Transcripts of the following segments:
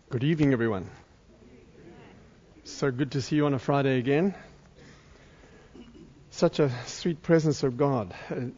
Good evening, everyone. So good to see you on a Friday again. Such a sweet presence of God.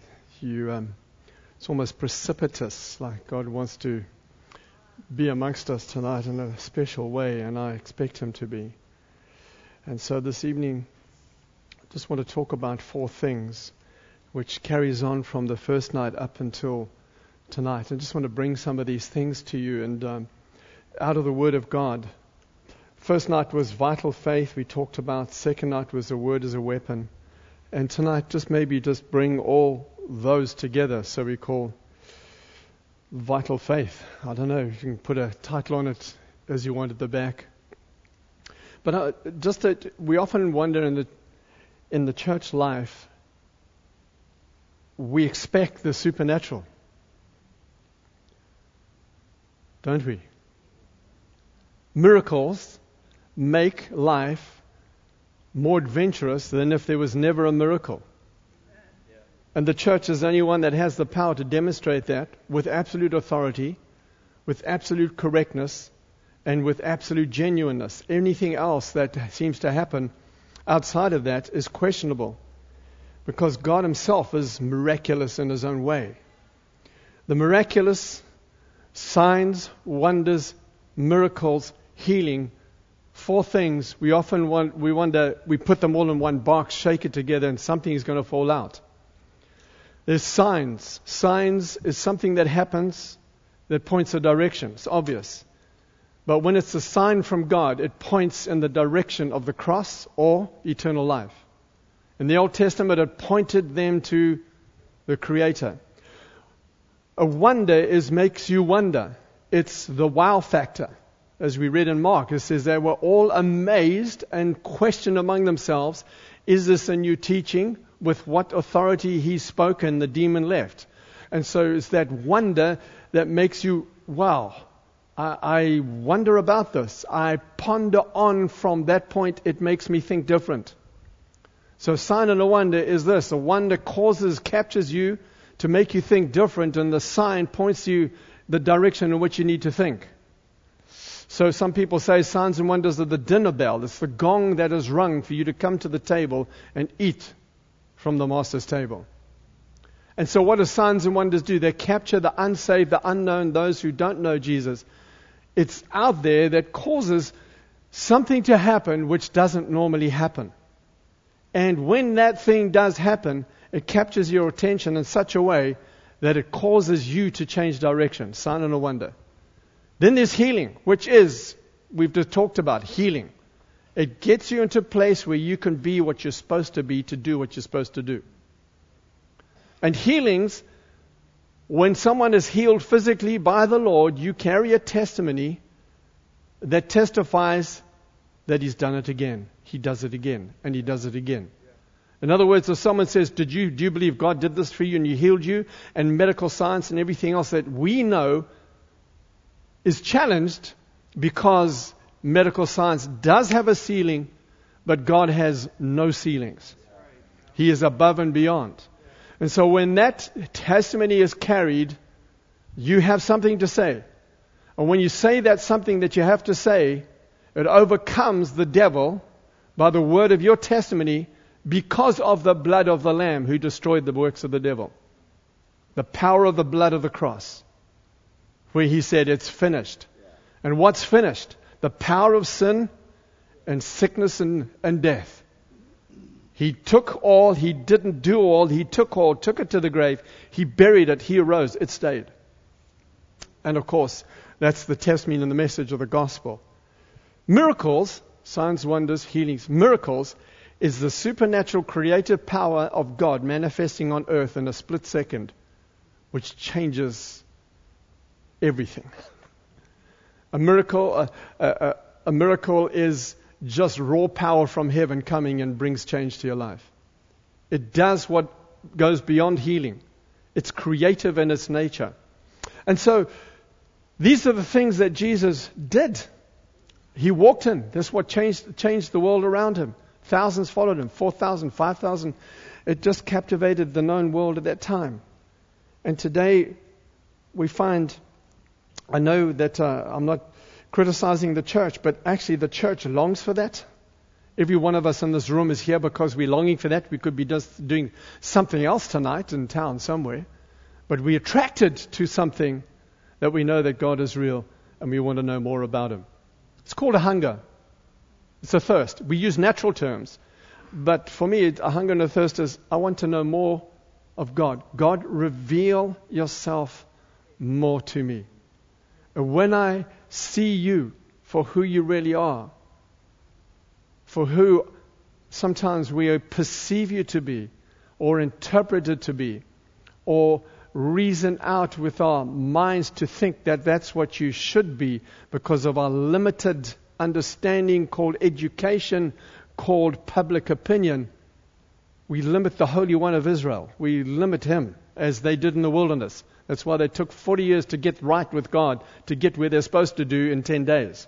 It's almost precipitous, like God wants to be amongst us tonight in a special way, and I expect Him to be. And so this evening, I just want to talk about 4 things, which carries on from the first night up until tonight. I just want to bring some of these things to you and out of the Word of God. First night was vital faith we talked about. Second night was the Word as a weapon. And tonight just bring all those together, so we call vital faith. I don't know, you can put a title on it as you want at the back. But we often wonder in the church life, we expect the supernatural, don't we? Miracles make life more adventurous than if there was never a miracle. And the church is the only one that has the power to demonstrate that with absolute authority, with absolute correctness, and with absolute genuineness. Anything else that seems to happen outside of that is questionable, because God Himself is miraculous in His own way. The miraculous, signs, wonders, miracles, healing, 4 things we wonder, we put them all in one box, shake it together, and something is going to fall out. There's signs. Signs is something that happens that points a direction. It's obvious. But when it's a sign from God, it points in the direction of the cross or eternal life. In the Old Testament, it pointed them to the Creator. A wonder makes you wonder. It's the wow factor. As we read in Mark, it says they were all amazed and questioned among themselves, is this a new teaching? With what authority He's spoken, the demon left. And so it's that wonder that makes you, wow, I wonder about this. I ponder on from that point, it makes me think different. So a sign and a wonder is this. A wonder captures you to make you think different, and the sign points you the direction in which you need to think. So some people say signs and wonders are the dinner bell. It's the gong that is rung for you to come to the table and eat from the Master's table. And so what do signs and wonders do? They capture the unsaved, the unknown, those who don't know Jesus. It's out there that causes something to happen which doesn't normally happen. And when that thing does happen, it captures your attention in such a way that it causes you to change direction. Sign and a wonder. Then there's healing, which is, we've just talked about healing. It gets you into a place where you can be what you're supposed to be to do what you're supposed to do. And healings, when someone is healed physically by the Lord, you carry a testimony that testifies that He's done it again. He does it again, and He does it again. In other words, if someone says, do you believe God did this for you and He healed you? And medical science and everything else that we know is challenged, because medical science does have a ceiling, but God has no ceilings. He is above and beyond. And so when that testimony is carried, you have something to say. And when you say that something that you have to say, it overcomes the devil by the word of your testimony, because of the blood of the Lamb who destroyed the works of the devil. The power of the blood of the cross, where He said, it's finished. And what's finished? The power of sin and sickness and death. He took all, He didn't do all, He took all, took it to the grave, He buried it, He arose, it stayed. And of course, that's the testimony and the message of the gospel. Miracles, signs, wonders, healings, miracles is the supernatural creative power of God manifesting on earth in a split second, which changes everything. A miracle is just raw power from heaven coming and brings change to your life. It does what goes beyond healing. It's creative in its nature. And so these are the things that Jesus did. He walked in. That's what changed the world around Him. Thousands followed Him. 4,000, 5,000. It just captivated the known world at that time. And today we find, I know that I'm not criticizing the church, but actually the church longs for that. Every one of us in this room is here because we're longing for that. We could be just doing something else tonight in town somewhere. But we're attracted to something that we know that God is real and we want to know more about Him. It's called a hunger. It's a thirst. We use natural terms. But for me, a hunger and a thirst is, I want to know more of God. God, reveal yourself more to me. And when I see you for who you really are, for who sometimes we perceive you to be, or interpret it to be, or reason out with our minds to think that that's what you should be because of our limited understanding called education, called public opinion, we limit the Holy One of Israel. We limit Him as they did in the wilderness. That's why they took 40 years to get right with God, to get where they're supposed to do in 10 days.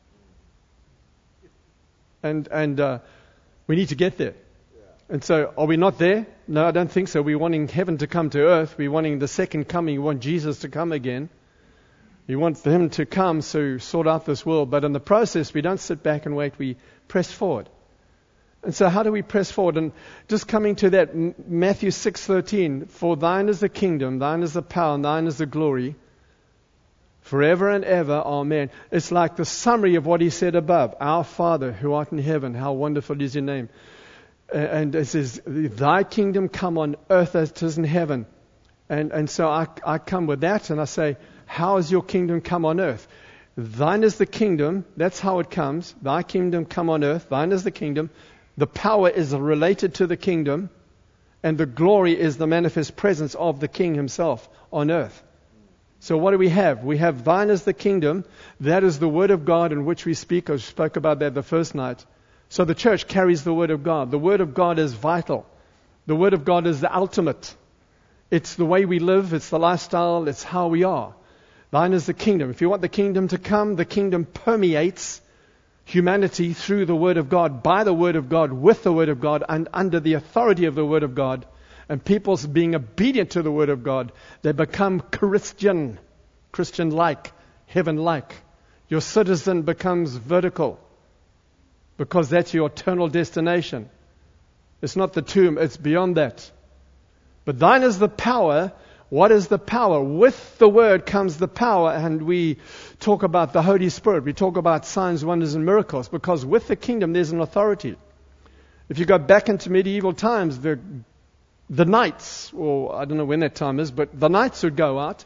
And we need to get there. And so, are we not there? No, I don't think so. We're wanting heaven to come to earth. We're wanting the second coming. We want Jesus to come again. We want Him to come to sort out this world. But in the process, we don't sit back and wait. We press forward. And so how do we press forward? And just coming to that, Matthew 6:13, for thine is the kingdom, thine is the power, and thine is the glory, forever and ever, amen. It's like the summary of what He said above. Our Father, who art in heaven, how wonderful is your name. And it says, thy kingdom come on earth as it is in heaven. And so I come with that and I say, how is your kingdom come on earth? Thine is the kingdom, that's how it comes. Thy kingdom come on earth, thine is the kingdom. The power is related to the kingdom, and the glory is the manifest presence of the King Himself on earth. So what do we have? We have thine is the kingdom. That is the Word of God in which we speak. I spoke about that the first night. So the church carries the Word of God. The Word of God is vital. The Word of God is the ultimate. It's the way we live. It's the lifestyle. It's how we are. Thine is the kingdom. If you want the kingdom to come, the kingdom permeates humanity through the Word of God, by the Word of God, with the Word of God, and under the authority of the Word of God. And people's being obedient to the Word of God, they become Christian-like, heaven-like. Your citizen becomes vertical because that's your eternal destination. It's not the tomb, it's beyond that. But thine is the power. What is the power? With the Word comes the power, and we talk about the Holy Spirit. We talk about signs, wonders, and miracles, because with the kingdom there's an authority. If you go back into medieval times, the knights, or I don't know when that time is, but the knights would go out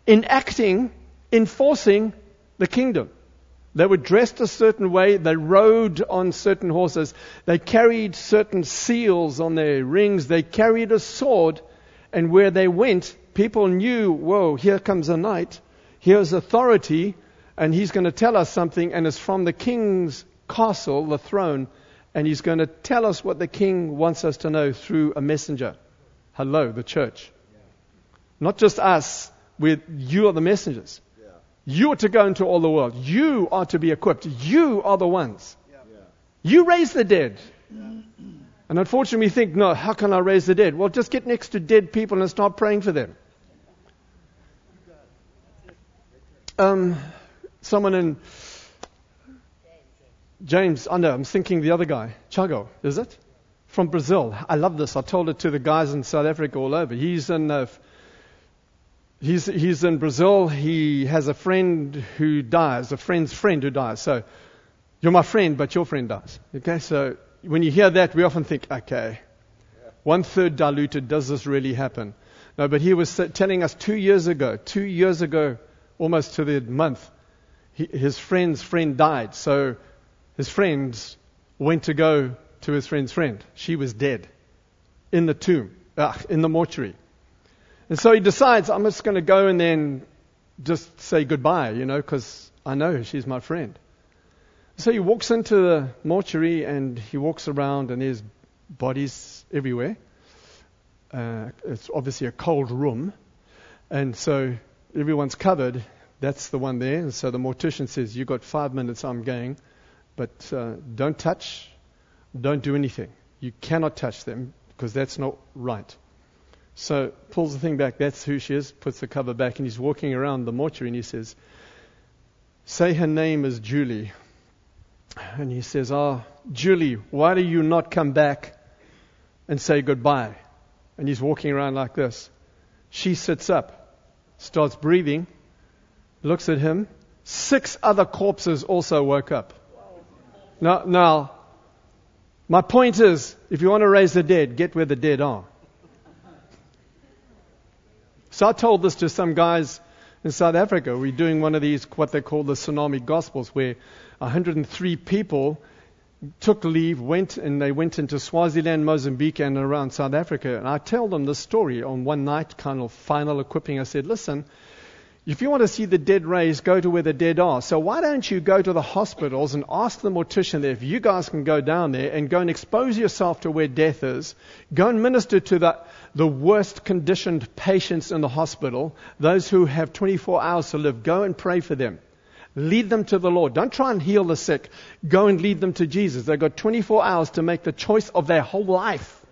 enforcing the kingdom. They were dressed a certain way. They rode on certain horses. They carried certain seals on their rings. They carried a sword, and where they went, people knew, whoa, here comes a knight. Here's authority, and he's going to tell us something, and it's from the king's castle, the throne, and he's going to tell us what the king wants us to know through a messenger. Hello, the church. Yeah. Not just us, you are the messengers. Yeah. You are to go into all the world. You are to be equipped. You are the ones. Yeah. You raise the dead. Yeah. And unfortunately we think, no, how can I raise the dead? Well, just get next to dead people and start praying for them. Someone in James, I know, I'm thinking the other guy, Chago, is it? From Brazil. I love this. I told it to the guys in South Africa all over. He's in Brazil. He has a friend who dies, a friend's friend who dies. So you're my friend, but your friend dies. Okay, so when you hear that, we often think, okay, 1/3 diluted, does this really happen? No, but he was telling us 2 years ago, almost to the month, his friend's friend died. So his friends went to go to his friend's friend. She was dead in the tomb, in the mortuary. And so he decides, I'm just going to go and then just say goodbye, because I know she's my friend. So he walks into the mortuary and he walks around and there's bodies everywhere. It's obviously a cold room. And so everyone's covered. That's the one there. And so the mortician says, you've got 5 minutes, I'm going. But don't touch, don't do anything. You cannot touch them because that's not right. So pulls the thing back, that's who she is, puts the cover back, and he's walking around the mortuary and he says, say her name is Julie. And he says, Julie, why do you not come back and say goodbye? And he's walking around like this. She sits up, starts breathing, looks at him. 6 other corpses also woke up. Now, my point is, if you want to raise the dead, get where the dead are. So I told this to some guys in South Africa. We're doing one of these, what they call the Tsunami Gospels, where 103 people took leave, went into Swaziland, Mozambique, and around South Africa. And I tell them this story on one night, kind of final equipping. I said, listen, if you want to see the dead raised, go to where the dead are. So why don't you go to the hospitals and ask the mortician there if you guys can go down there and go and expose yourself to where death is. Go and minister to the worst conditioned patients in the hospital, those who have 24 hours to live. Go and pray for them. Lead them to the Lord. Don't try and heal the sick. Go and lead them to Jesus. They've got 24 hours to make the choice of their whole life.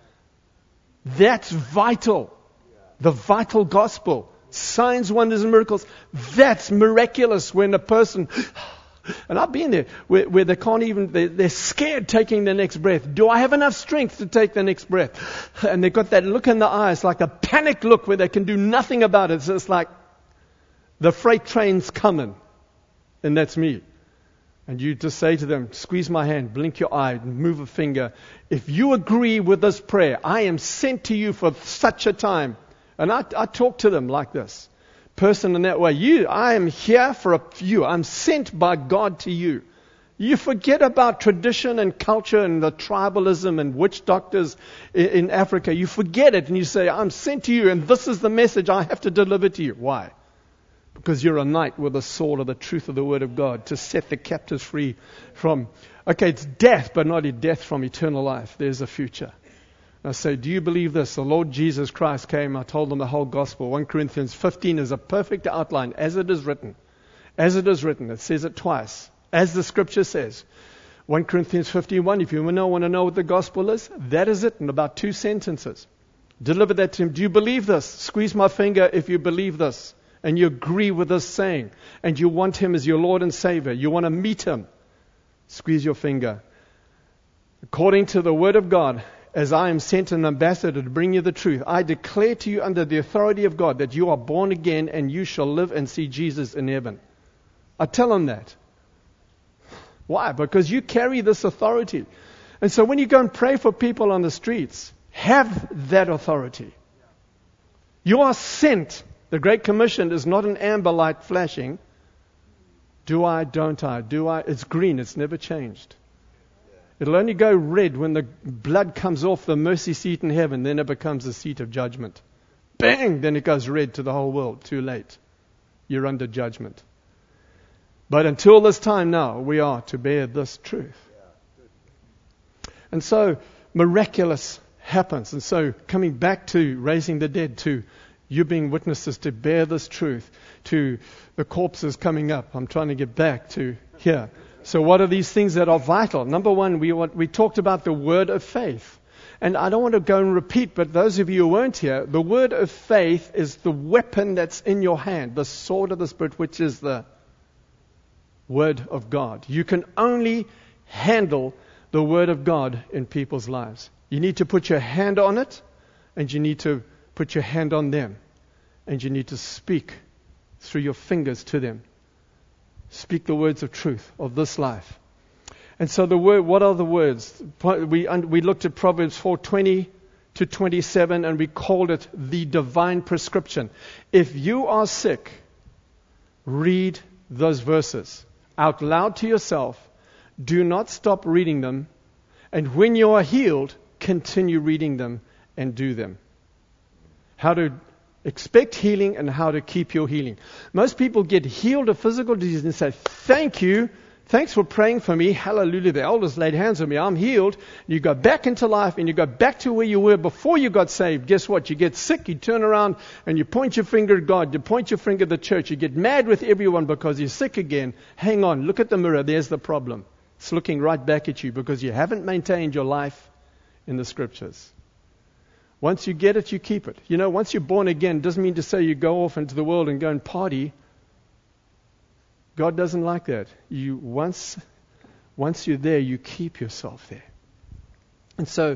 That's vital. The vital gospel. Signs, wonders, and miracles. That's miraculous when a person, and I've been there, where they can't even, they're scared taking the next breath. Do I have enough strength to take the next breath? And they've got that look in the eyes, like a panic look where they can do nothing about it. So it's like the freight train's coming. And that's me. And you just say to them, squeeze my hand, blink your eye, move a finger. If you agree with this prayer, I am sent to you for such a time. And I talk to them like this. Person in that way. I am here for you. I'm sent by God to you. You forget about tradition and culture and the tribalism and witch doctors in Africa. You forget it and you say, I'm sent to you and this is the message I have to deliver to you. Why? Because you're a knight with a sword of the truth of the Word of God to set the captives free from, it's death, but not death from eternal life. There's a future. I say, do you believe this? The Lord Jesus Christ came. I told them the whole gospel. 1 Corinthians 15 is a perfect outline as it is written. As it is written. It says it twice. As the scripture says. 1 Corinthians 15:1. If you want to know what the gospel is, that is it in about 2 sentences. Deliver that to him. Do you believe this? Squeeze my finger if you believe this. And you agree with this saying. And you want him as your Lord and Savior. You want to meet him. Squeeze your finger. According to the Word of God, as I am sent an ambassador to bring you the truth, I declare to you under the authority of God that you are born again and you shall live and see Jesus in heaven. I tell them that. Why? Because you carry this authority. And so when you go and pray for people on the streets, have that authority. You are sent. The Great Commission is not an amber light flashing. Do I, don't I? Do I? It's green. It's never changed. It'll only go red when the blood comes off the mercy seat in heaven. Then it becomes the seat of judgment. Bang! Then it goes red to the whole world. Too late. You're under judgment. But until this time now, we are to bear this truth. And so, miraculous happens. And so, coming back to raising the dead, to you being witnesses to bear this truth, to the corpses coming up. I'm trying to get back to here. So what are these things that are vital? Number one, we talked about the word of faith. And I don't want to go and repeat, but those of you who weren't here, the word of faith is the weapon that's in your hand, the sword of the Spirit, which is the Word of God. You can only handle the Word of God in people's lives. You need to put your hand on it, and you need to put your hand on them. And you need to speak through your fingers to them. Speak the words of truth of this life. And so the word, what are the words? We looked at Proverbs 4:20 to 27, and we called it the divine prescription. If you are sick, read those verses out loud to yourself. Do not stop reading them. And when you are healed, continue reading them and do them. How to expect healing and how to keep your healing. Most people get healed of physical disease and say, thank you. Thanks for praying for me. Hallelujah. The elders laid hands on me. I'm healed. You go back into life and you go back to where you were before you got saved. Guess what? You get sick. You turn around and you point your finger at God. You point your finger at the church. You get mad with everyone because you're sick again. Hang on. Look at the mirror. There's the problem. It's looking right back at you because you haven't maintained your life in the scriptures. Once you get it, you keep it. You know, once you're born again, doesn't mean to say you go off into the world and go and party. God doesn't like that. Once you're there, you keep yourself there. And so,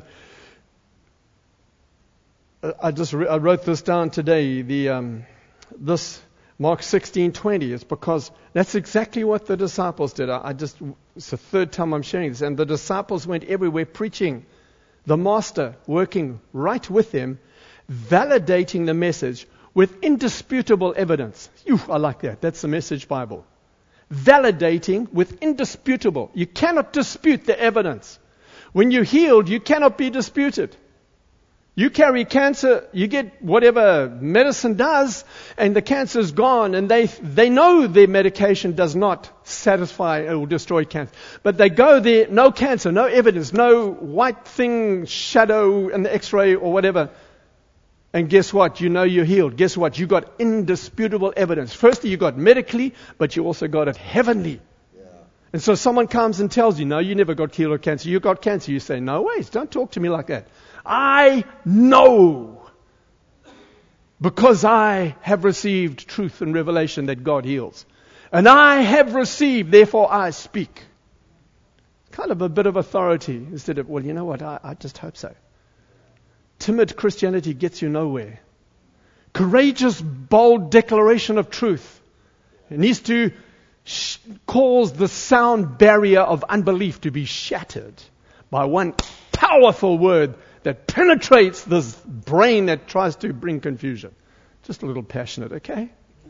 I wrote this down today. This Mark 16:20. It's because that's exactly what the disciples did. It's the third time I'm sharing this. And the disciples went everywhere preaching, the Master working right with them, validating the message with indisputable evidence. I like that. That's the Message Bible. Validating with indisputable. You cannot dispute the evidence. When you're healed, you cannot be disputed. You carry cancer, you get whatever medicine does, and the cancer's gone, and they know their medication does not satisfy or destroy cancer. But they go there, no cancer, no evidence, no white thing, shadow in the x-ray or whatever. And guess what? You know you're healed. Guess what? You got indisputable evidence. Firstly, you got medically, but you also got it heavenly. Yeah. And so someone comes and tells you, no, you never got healed of cancer. You got cancer. You say, no ways. Don't talk to me like that. I know because I have received truth and revelation that God heals. And I have received, therefore I speak. Kind of a bit of authority instead of, well, you know what? I just hope so. Timid Christianity gets you nowhere. Courageous, bold declaration of truth. It needs to cause the sound barrier of unbelief to be shattered by one powerful word that penetrates this brain that tries to bring confusion. Just a little passionate, okay?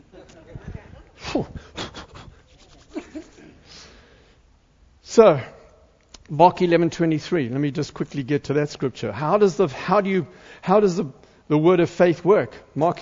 So, Mark 11:23. Let me just quickly get to that scripture. How does the word of faith work? Mark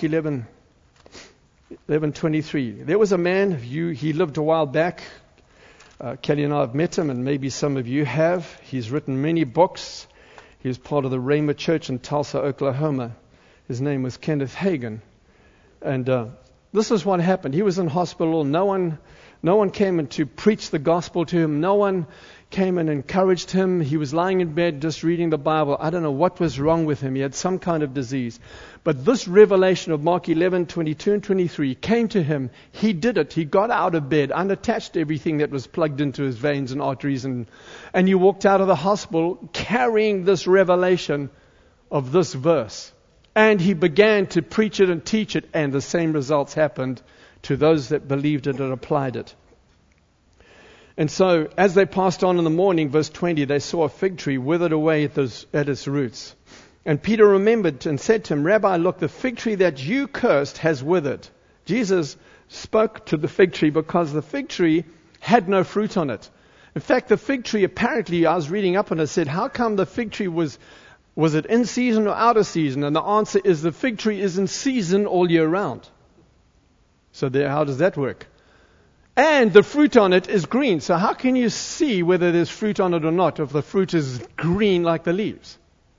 11:23. There was a man. He lived a while back. Kelly and I have met him, and maybe some of you have. He's written many books. He was part of the Rhema Church in Tulsa, Oklahoma. His name was Kenneth Hagin, and this is what happened. He was in hospital. No one came in to preach the gospel to him. No one came and encouraged him. He was lying in bed just reading the Bible. I don't know what was wrong with him. He had some kind of disease. But this revelation of Mark 11:22 and 23 came to him. He did it. He got out of bed, unattached everything that was plugged into his veins and arteries, and he walked out of the hospital carrying this revelation of this verse. And he began to preach it and teach it, and the same results happened to those that believed it and applied it. And so, as they passed on in the morning, verse 20, they saw a fig tree withered away at its roots. And Peter remembered and said to him, Rabbi, look, the fig tree that you cursed has withered. Jesus spoke to the fig tree because the fig tree had no fruit on it. In fact, the fig tree, apparently, I was reading up and it said, how come the fig tree was it in season or out of season? And the answer is the fig tree is in season all year round. So how does that work? And the fruit on it is green. So how can you see whether there's fruit on it or not if the fruit is green like the leaves?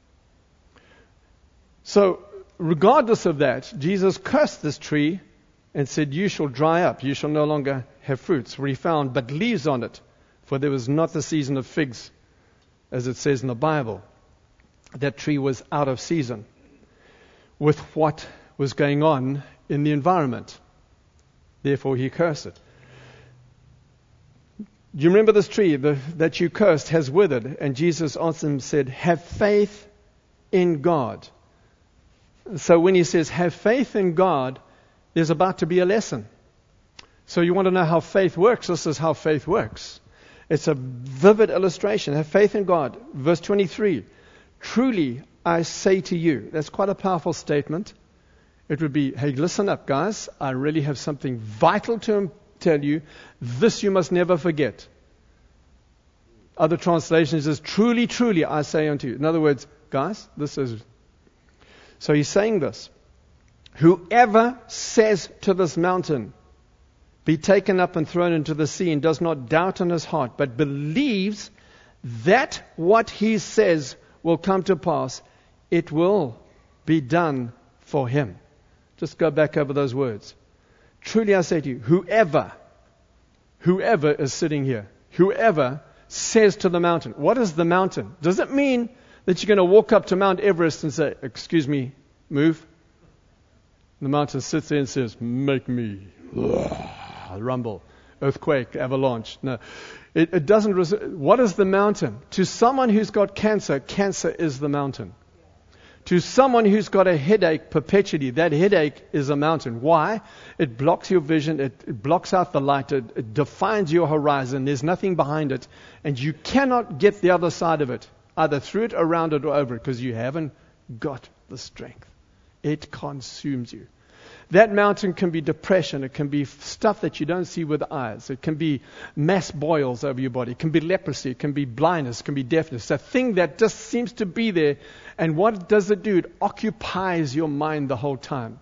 So regardless of that, Jesus cursed this tree and said, you shall dry up. You shall no longer have fruits. For he found but leaves on it. For there was not the season of figs, as it says in the Bible. That tree was out of season with what was going on in the environment. Therefore he cursed it. Do you remember this tree that you cursed has withered? And Jesus answered and said, have faith in God. So when he says, have faith in God, there's about to be a lesson. So you want to know how faith works? This is how faith works. It's a vivid illustration. Have faith in God. Verse 23. Truly, I say to you. That's quite a powerful statement. It would be, hey, listen up, guys. I really have something vital to tell you. This you must never forget. Other translations is, truly, truly, I say unto you. In other words, guys, this is... So he's saying this. Whoever says to this mountain, be taken up and thrown into the sea, and does not doubt in his heart, but believes that what he says will come to pass, it will be done for him. Just go back over those words. Truly I say to you, whoever is sitting here, whoever says to the mountain. What is the mountain? Does it mean that you're going to walk up to Mount Everest and say, excuse me, move? The mountain sits there and says, make me. Rumble. earthquake, avalanche. No. It doesn't. What is the mountain? To someone who's got cancer, cancer is the mountain. To someone who's got a headache perpetually, that headache is a mountain. Why? It blocks your vision. It blocks out the light. It defines your horizon. There's nothing behind it. And you cannot get the other side of it, either through it, around it, or over it, because you haven't got the strength. It consumes you. That mountain can be depression. It can be stuff that you don't see with the eyes. It can be mass boils over your body. It can be leprosy. It can be blindness. It can be deafness. It's a thing that just seems to be there. And what does it do? It occupies your mind the whole time.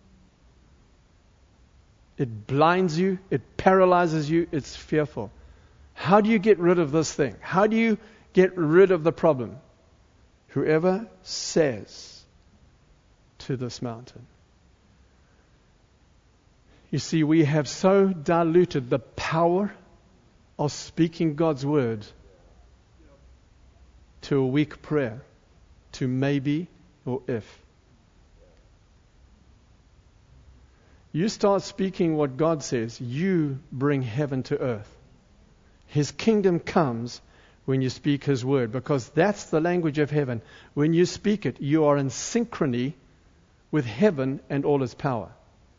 It blinds you. It paralyzes you. It's fearful. How do you get rid of this thing? How do you get rid of the problem? Whoever says to this mountain. You see, we have so diluted the power of speaking God's word to a weak prayer, to maybe or if. You start speaking what God says, you bring heaven to earth. His kingdom comes when you speak His word, because that's the language of heaven. When you speak it, you are in synchrony with heaven and all its power.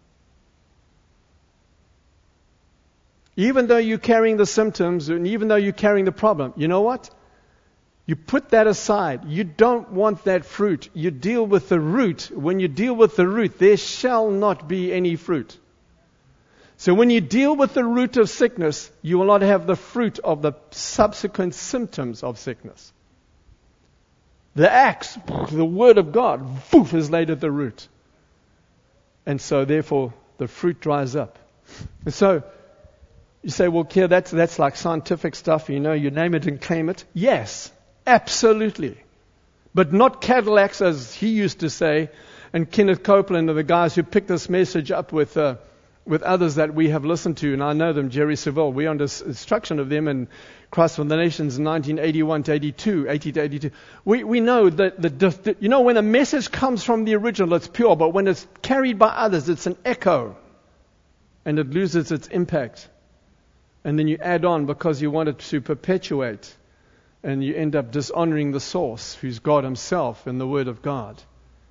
Even though you're carrying the symptoms, and even though you're carrying the problem, you know what? You put that aside. You don't want that fruit. You deal with the root. When you deal with the root, there shall not be any fruit. So when you deal with the root of sickness, you will not have the fruit of the subsequent symptoms of sickness. The axe, the word of God, is laid at the root. And so therefore, the fruit dries up. And so, you say, well, Keir, that's like scientific stuff, you name it and claim it. Yes, absolutely. But not Cadillacs, as he used to say, and Kenneth Copeland are the guys who picked this message up with others that we have listened to, and I know them, Jerry Savelle. We're under instruction of them in Christ for the Nations in 1981 to 82, 80 to 82. We know that, when a message comes from the original, it's pure, but when it's carried by others, it's an echo, and it loses its impact. And then you add on because you want it to perpetuate. And you end up dishonoring the source, who's God Himself in the Word of God.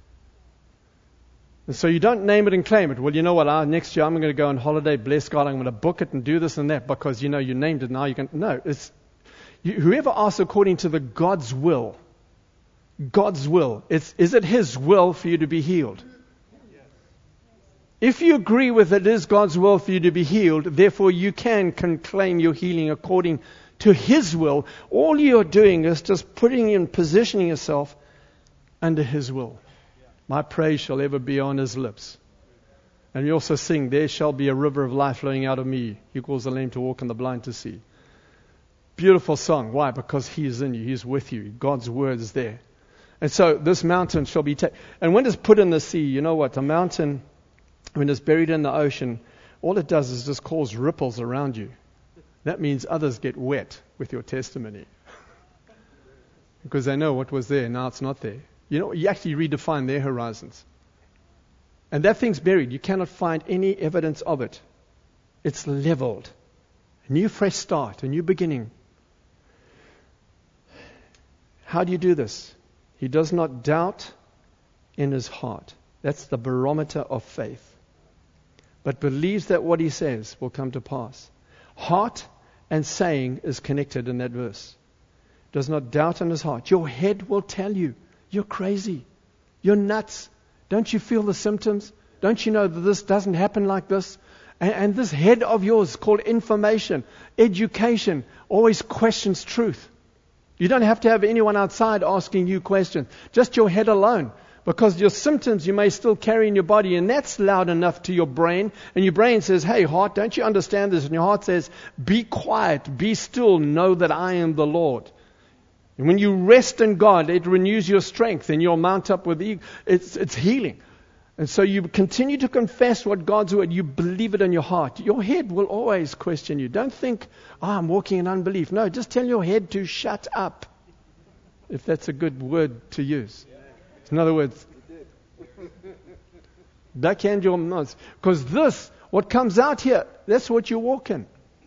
And so you don't name it and claim it. Well, you know what? Next year I'm going to go on holiday, bless God, I'm going to book it and do this and that because, you named it, now you can. No, whoever asks according to the God's will. God's will. Is it His will for you to be healed? If you agree with it is God's will for you to be healed, therefore you can claim your healing according to His will. All you're doing is just putting and positioning yourself under His will. My praise shall ever be on His lips. And we also sing, there shall be a river of life flowing out of me. He calls the lame to walk and the blind to see. Beautiful song. Why? Because He is in you. He's with you. God's word is there. And so this mountain shall be taken. And when it's put in the sea, you know what? A mountain, when it's buried in the ocean, all it does is just cause ripples around you. That means others get wet with your testimony. Because they know what was there, now it's not there. You actually redefine their horizons. And that thing's buried. You cannot find any evidence of it. It's leveled. A new fresh start, a new beginning. How do you do this? He does not doubt in his heart. That's the barometer of faith. But believes that what he says will come to pass. Heart and saying is connected in that verse. Does not doubt in his heart. Your head will tell you, you're crazy. You're nuts. Don't you feel the symptoms? Don't you know that this doesn't happen like this? And this head of yours called information, education, always questions truth. You don't have to have anyone outside asking you questions. Just your head alone. Because your symptoms you may still carry in your body, and that's loud enough to your brain. And your brain says, hey, heart, don't you understand this? And your heart says, be quiet, be still, know that I am the Lord. And when you rest in God, it renews your strength, and you'll mount up with it's healing. And so you continue to confess what God's word, you believe it in your heart. Your head will always question you. Don't think, I'm walking in unbelief. No, just tell your head to shut up, if that's a good word to use. In other words, backhand your mouth. Because what comes out here, that's what you walk in.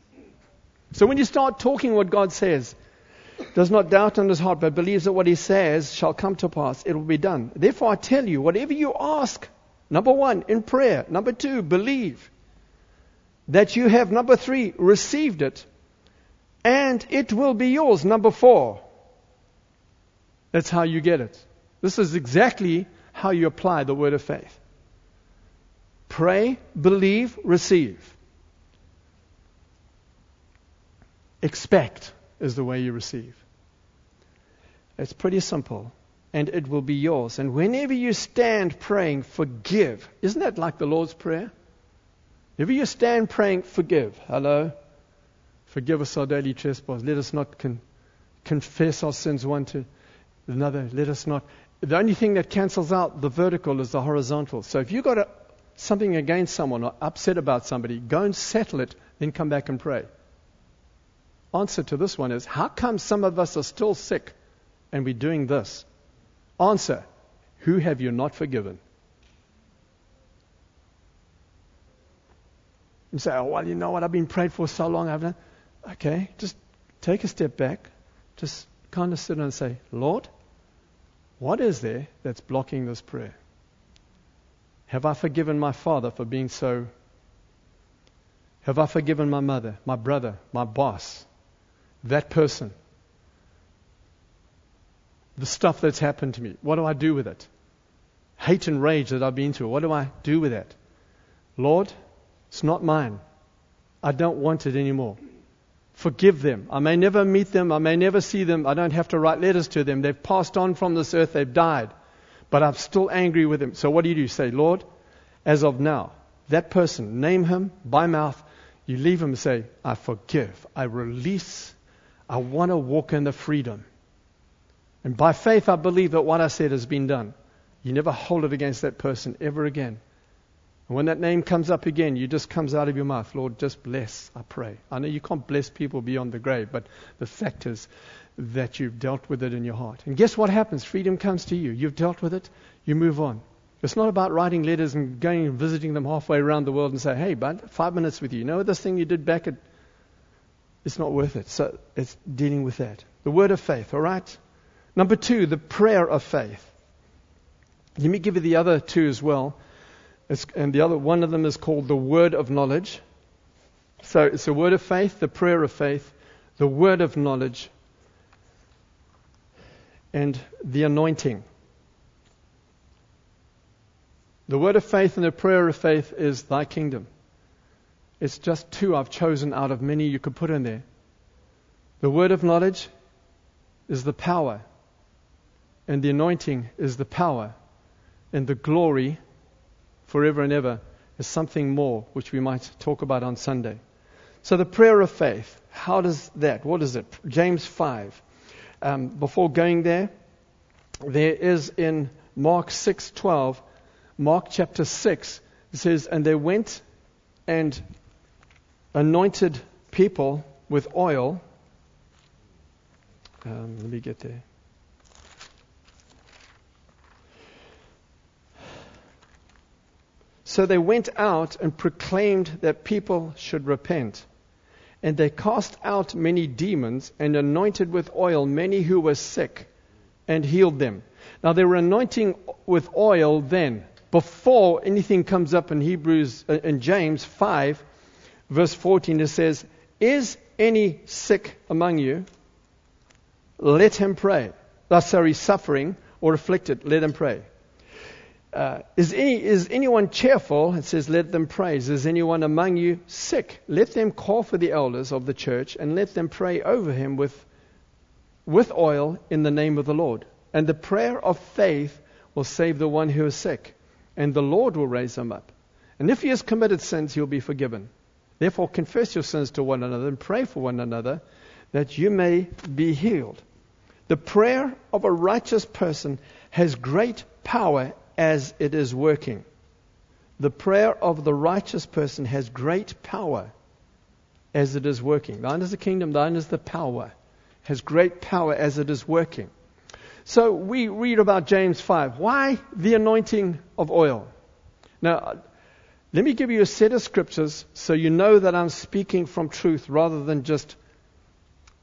So when you start talking what God says, does not doubt in his heart, but believes that what he says shall come to pass, it will be done. Therefore I tell you, whatever you ask, number 1, in prayer. Number 2, believe that you have, number 3, received it, and it will be yours. Number 4, that's how you get it. This is exactly how you apply the word of faith. Pray, believe, receive. Expect is the way you receive. It's pretty simple. And it will be yours. And whenever you stand praying, forgive. Isn't that like the Lord's Prayer? Whenever you stand praying, forgive. Hello? Forgive us our daily trespass. Let us not confess our sins one to another. Let us not. The only thing that cancels out the vertical is the horizontal. So if you've got something against someone or upset about somebody, go and settle it, then come back and pray. Answer to this one is, how come some of us are still sick and we're doing this? Answer, who have you not forgiven? You say, oh, well, you know what, I've been prayed for so long. Okay, just take a step back. Just kind of sit and say, Lord, what is there that's blocking this prayer? Have I forgiven my father for being so? Have I forgiven my mother, my brother, my boss, that person? The stuff that's happened to me, what do I do with it? Hate and rage that I've been through, what do I do with that? Lord, it's not mine. I don't want it anymore. Forgive them. I may never meet them. I may never see them. I don't have to write letters to them. They've passed on from this earth. They've died. But I'm still angry with them. So what do? Say, Lord, as of now, that person, name him by mouth. You leave him and say, I forgive. I release. I want to walk in the freedom. And by faith, I believe that what I said has been done. You never hold it against that person ever again. And when that name comes up again, you just comes out of your mouth, Lord, just bless, I pray. I know you can't bless people beyond the grave, but the fact is that you've dealt with it in your heart. And guess what happens? Freedom comes to you. You've dealt with it, you move on. It's not about writing letters and going and visiting them halfway around the world and say, hey, bud, 5 minutes with you. You know this thing you did back at... It's not worth it. So it's dealing with that. The word of faith, all right? Number 2, the prayer of faith. Let me give you the other 2 as well. And the other one of them is called the word of knowledge. So it's the word of faith, the prayer of faith, the word of knowledge, and the anointing. The word of faith and the prayer of faith is thy kingdom. It's just 2 I've chosen out of many you could put in there. The word of knowledge is the power, and the anointing is the power, and the glory forever and ever is something more, which we might talk about on Sunday. So the prayer of faith, how does that? What is it? James 5. Before going there is in Mark 6:12, Mark chapter 6, it says, and they went and anointed people with oil. Let me get there. So they went out and proclaimed that people should repent. And they cast out many demons and anointed with oil many who were sick and healed them. Now they were anointing with oil then, before anything comes up in James 5, verse 14, it says, is any sick among you? Let him pray. Suffering or afflicted, let him pray. Is anyone cheerful? It says, let them praise. Is anyone among you sick? Let them call for the elders of the church and let them pray over him with oil in the name of the Lord. And the prayer of faith will save the one who is sick, and the Lord will raise him up. And if he has committed sins, he'll be forgiven. Therefore, confess your sins to one another and pray for one another that you may be healed. The prayer of a righteous person has great power as it is working. The prayer of the righteous person has great power as it is working. Thine is the kingdom, thine is the power. Has great power as it is working. So we read about James 5. Why the anointing of oil? Now, let me give you a set of scriptures so you know that I'm speaking from truth rather than just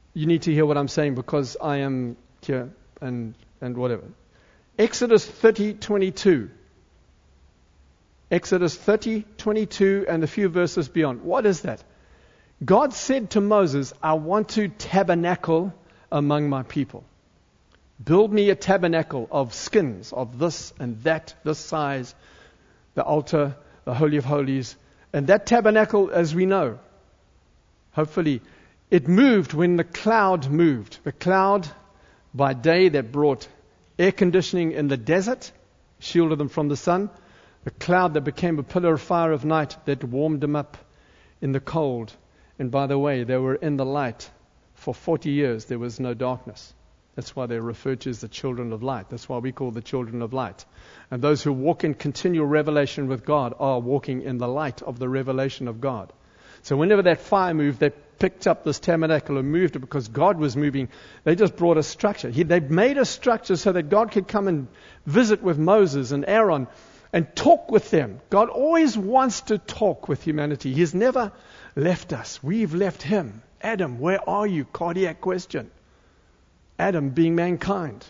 you need to hear what I'm saying because I am here and whatever. Exodus 30:22. Exodus 30:22 and a few verses beyond. What is that? God said to Moses, I want to tabernacle among my people. Build me a tabernacle of skins, of this and that, this size, the altar, the Holy of Holies. And that tabernacle, as we know, hopefully, it moved when the cloud moved. The cloud by day that brought air conditioning in the desert, shielded them from the sun. The cloud that became a pillar of fire of night that warmed them up in the cold. And by the way, they were in the light for 40 years. There was no darkness. That's why they're referred to as the children of light. That's why we call the children of light. And those who walk in continual revelation with God are walking in the light of the revelation of God. So whenever that fire moved, they picked up this tabernacle and moved it because God was moving. They just brought a structure. They made a structure so that God could come and visit with Moses and Aaron and talk with them. God always wants to talk with humanity. He's never left us. We've left him. Adam, where are you? Cardiac question. Adam being mankind.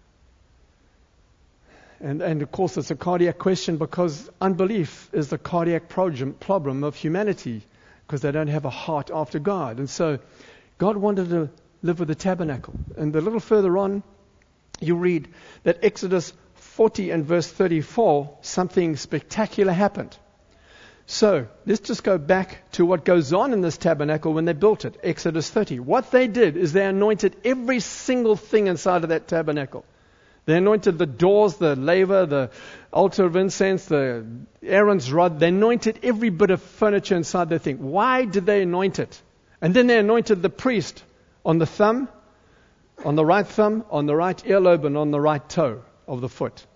And of course it's a cardiac question because unbelief is the cardiac problem of humanity because they don't have a heart after God. And so God wanted to live with the tabernacle. And a little further on, you read that Exodus 40 and verse 34, something spectacular happened. So let's just go back to what goes on in this tabernacle when they built it. Exodus 30. What they did is they anointed every single thing inside of that tabernacle. They anointed the doors, the laver, the altar of incense, the Aaron's rod. They anointed every bit of furniture inside the thing. Why did they anoint it? And then they anointed the priest on the thumb, on the right thumb, on the right earlobe, and on the right toe of the foot.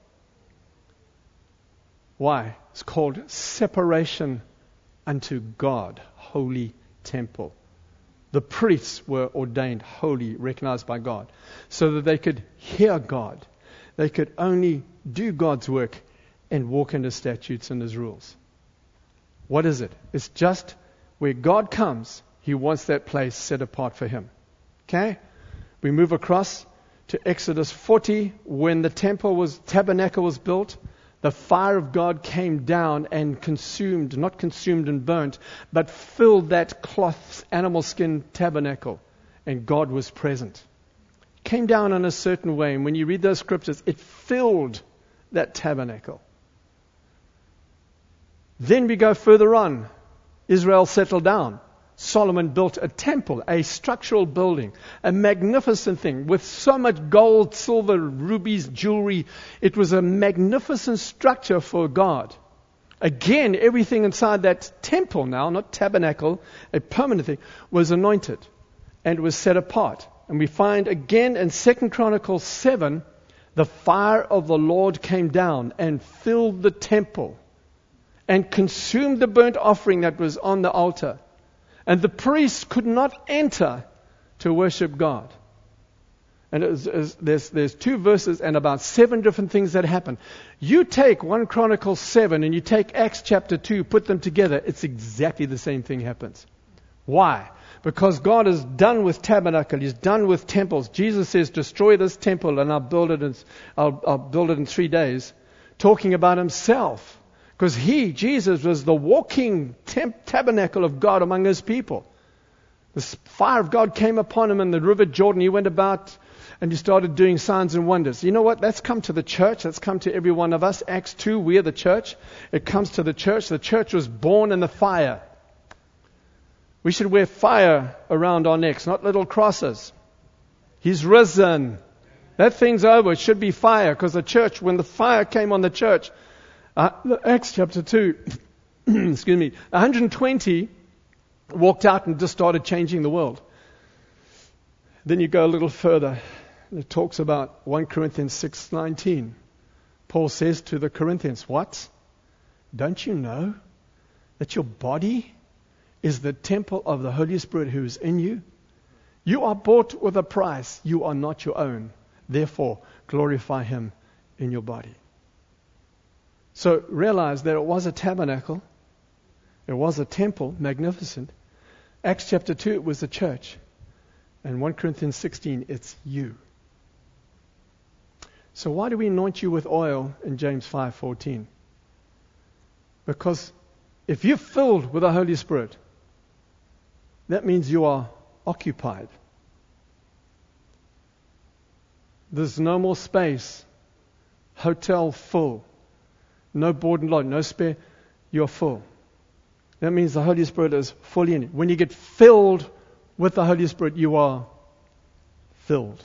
Why? It's called separation unto God, holy temple. The priests were ordained holy, recognized by God, so that they could hear God. They could only do God's work and walk in His statutes and His rules. What is it? It's just where God comes, He wants that place set apart for Him. Okay? We move across to Exodus 40, when the tabernacle was built. The fire of God came down and consumed, not consumed and burnt, but filled that cloth, animal skin tabernacle. And God was present. Came down in a certain way. And when you read those scriptures, it filled that tabernacle. Then we go further on. Israel settled down. Solomon built a temple, a structural building, a magnificent thing with so much gold, silver, rubies, jewelry. It was a magnificent structure for God. Again, everything inside that temple now, not tabernacle, a permanent thing, was anointed and was set apart. And we find again in 2 Chronicles 7, the fire of the Lord came down and filled the temple and consumed the burnt offering that was on the altar. And the priests could not enter to worship God. And there's 2 verses and about 7 different things that happen. You take 1 Chronicles 7 and you take Acts chapter 2, put them together, it's exactly the same thing happens. Why? Because God is done with tabernacle. He's done with temples. Jesus says, destroy this temple and I'll build it in 3 days. Talking about Himself. Because Jesus, was the walking tabernacle of God among His people. The fire of God came upon Him in the river Jordan. He went about and He started doing signs and wonders. You know what? That's come to the church. That's come to every one of us. Acts 2, we are the church. It comes to the church. The church was born in the fire. We should wear fire around our necks, not little crosses. He's risen. That thing's over. It should be fire, because the church, when the fire came on the church, Acts chapter 2, excuse me, 120 walked out and just started changing the world. Then you go a little further, and it talks about 1 Corinthians 6:19. Paul says to the Corinthians, what? Don't you know that your body is the temple of the Holy Spirit who is in you? You are bought with a price. You are not your own. Therefore, glorify Him in your body. So realize that it was a tabernacle. It was a temple, magnificent. Acts chapter 2, it was the church. And 1 Corinthians 16, it's you. So why do we anoint you with oil in James 5:14? Because if you're filled with the Holy Spirit, that means you are occupied. There's no more space. Hotel full. No board and lodge, no spare. You're full. That means the Holy Spirit is fully in you. When you get filled with the Holy Spirit, you are filled.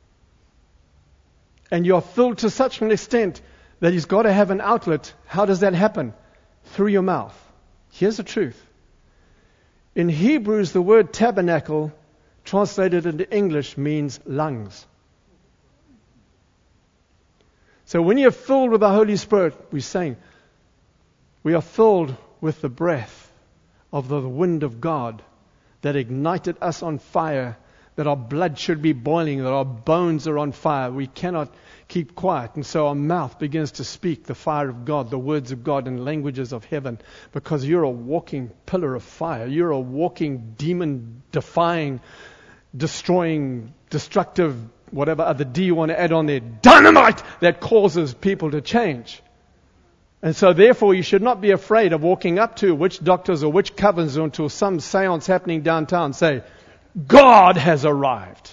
And you are filled to such an extent that He's got to have an outlet. How does that happen? Through your mouth. Here's the truth. In Hebrews, the word tabernacle, translated into English, means lungs. So when you're filled with the Holy Spirit, we're saying we are filled with the breath of the wind of God that ignited us on fire, that our blood should be boiling, that our bones are on fire. We cannot keep quiet. And so our mouth begins to speak the fire of God, the words of God in languages of heaven, because you're a walking pillar of fire. You're a walking demon-defying, destroying, destructive, whatever other D you want to add on there, dynamite that causes people to change. And so therefore you should not be afraid of walking up to witch doctors or witch covens until some seance happening downtown say, God has arrived.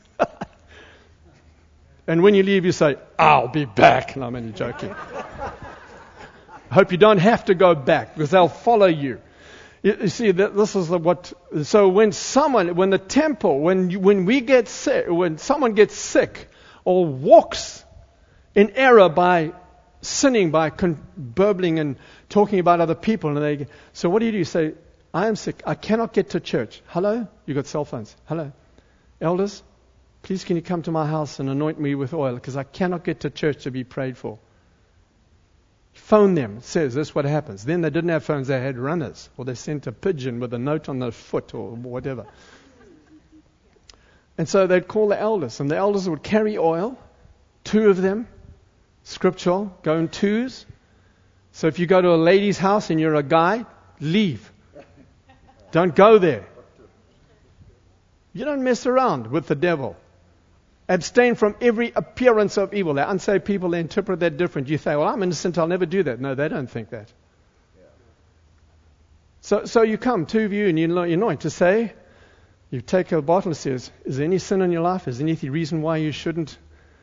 And when you leave, you say, I'll be back. No, I'm only joking. I hope you don't have to go back because they'll follow you. You see, this is what. So when the temple, when we get sick, when someone gets sick or walks in error by sinning, by burbling and talking about other people, so what do? You say, I am sick. I cannot get to church. Hello? You got cell phones. Hello? Elders, please can you come to my house and anoint me with oil because I cannot get to church to be prayed for. Phone them. It says this is what happens. Then they didn't have phones. They had runners. Or they sent a pigeon with a note on the foot or whatever. And so they'd call the elders. And the elders would carry oil. 2 of them. Scriptural. Go in 2s. So if you go to a lady's house and you're a guy, leave. Don't go there. You don't mess around with the devil. Abstain from every appearance of evil. The unsaved people, they interpret that different. You say, well, I'm innocent, I'll never do that. No, they don't think that. So you come, 2 of you, and you anoint to say, you take a bottle and says, is there any sin in your life? Is there any reason why you shouldn't,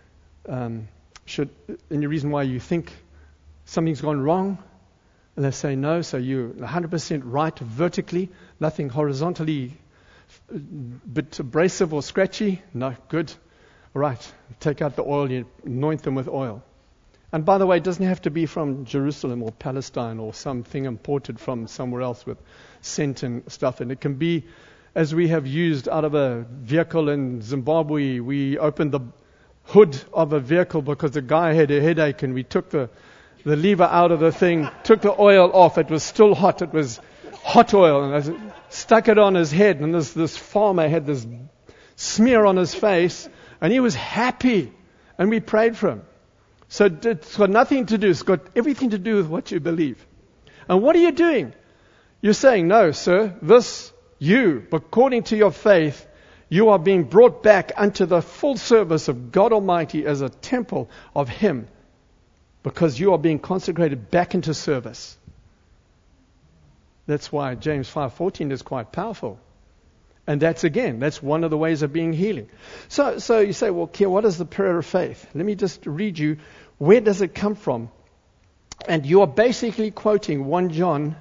any reason why you think something's gone wrong? And they say no, so you're 100% right vertically, nothing horizontally, bit abrasive or scratchy. No, good. All right, take out the oil, you anoint them with oil. And by the way, it doesn't have to be from Jerusalem or Palestine or something imported from somewhere else with scent and stuff. And it can be, as we have used out of a vehicle in Zimbabwe, we opened the hood of a vehicle because the guy had a headache and we took the lever out of the thing, took the oil off. It was still hot. It was hot oil. And I stuck it on his head. And this farmer had this smear on his face. And he was happy. And we prayed for him. So it's got nothing to do. It's got everything to do with what you believe. And what are you doing? You're saying, no, sir, according to your faith, you are being brought back unto the full service of God Almighty as a temple of Him. Because you are being consecrated back into service. That's why James 5:14 is quite powerful. And that's one of the ways of being healing. So you say, well, Keir, what is the prayer of faith? Let me just read you, where does it come from? And you are basically quoting 1 John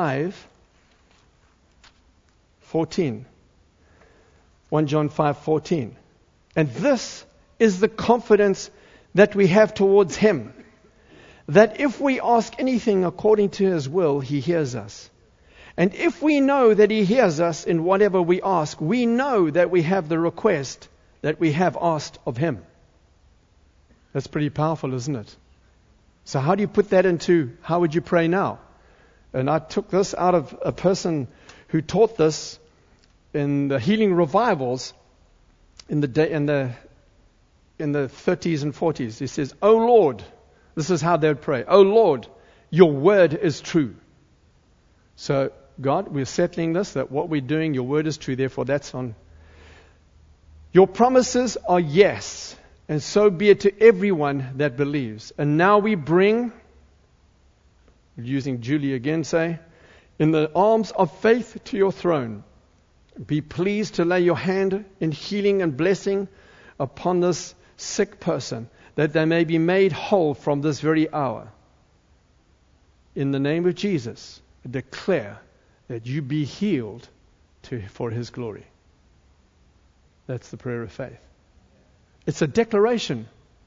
5:14. 1 John 5:14. And this is the confidence that we have towards Him, that if we ask anything according to His will, He hears us. And if we know that He hears us in whatever we ask, we know that we have the request that we have asked of Him. That's pretty powerful, isn't it? So how do you put that into, how would you pray now? And I took this out of a person who taught this in the healing revivals in the 30s and 40s. He says, "Oh Lord," this is how they would pray, "Oh Lord, your word is true." So God, we're settling this, that what we're doing, your word is true, therefore that's on. Your promises are yes, and so be it to everyone that believes. And now we bring, using Julie again, say, in the arms of faith to your throne. Be pleased to lay your hand in healing and blessing upon this sick person, that they may be made whole from this very hour. In the name of Jesus, declare that you be healed for His glory. That's the prayer of faith. It's a declaration.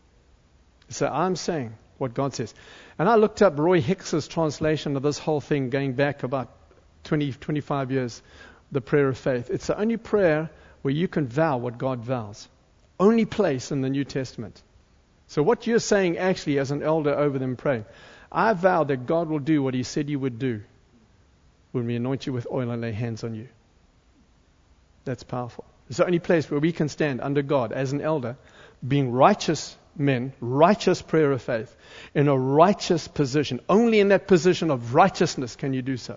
So I'm saying what God says. And I looked up Roy Hicks's translation of this whole thing going back about 20, 25 years, the prayer of faith. It's the only prayer where you can vow what God vows. Only place in the New Testament. So what you're saying actually as an elder over them praying, I vow that God will do what He said He would do when we anoint you with oil and lay hands on you. That's powerful. It's the only place where we can stand under God as an elder, being righteous men, righteous prayer of faith, in a righteous position. Only in that position of righteousness can you do so.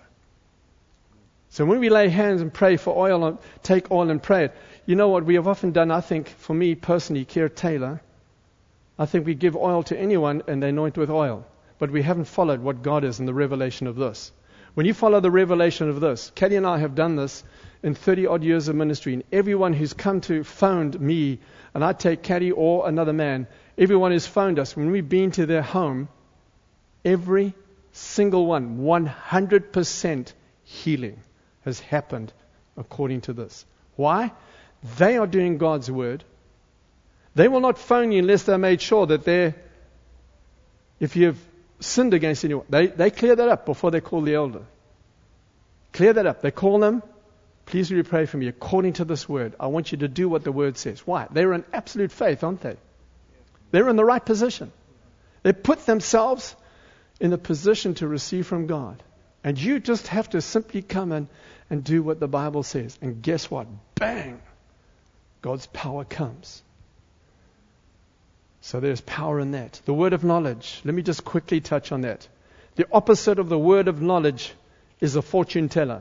So when we lay hands and pray for oil, take oil and pray it, you know what we have often done, I think, for me personally, Keir Taylor, I think we give oil to anyone and they anoint with oil. But we haven't followed what God is in the revelation of this. When you follow the revelation of this, Kelly and I have done this in 30 odd years of ministry, and everyone who's come to phoned me, and I take Kelly or another man, everyone who's phoned us, when we've been to their home, every single one, 100% healing has happened according to this. Why? They are doing God's word. They will not phone you unless they're made sure that if you've sinned against anyone, they clear that up before they call the elder. Clear that up. They call them, please will you pray for me according to this word. I want you to do what the word says. Why? They're in absolute faith, aren't they? They're in the right position. They put themselves in a position to receive from God. And you just have to simply come in and do what the Bible says. And guess what? Bang! God's power comes. So there's power in that. The word of knowledge. Let me just quickly touch on that. The opposite of the word of knowledge is a fortune teller.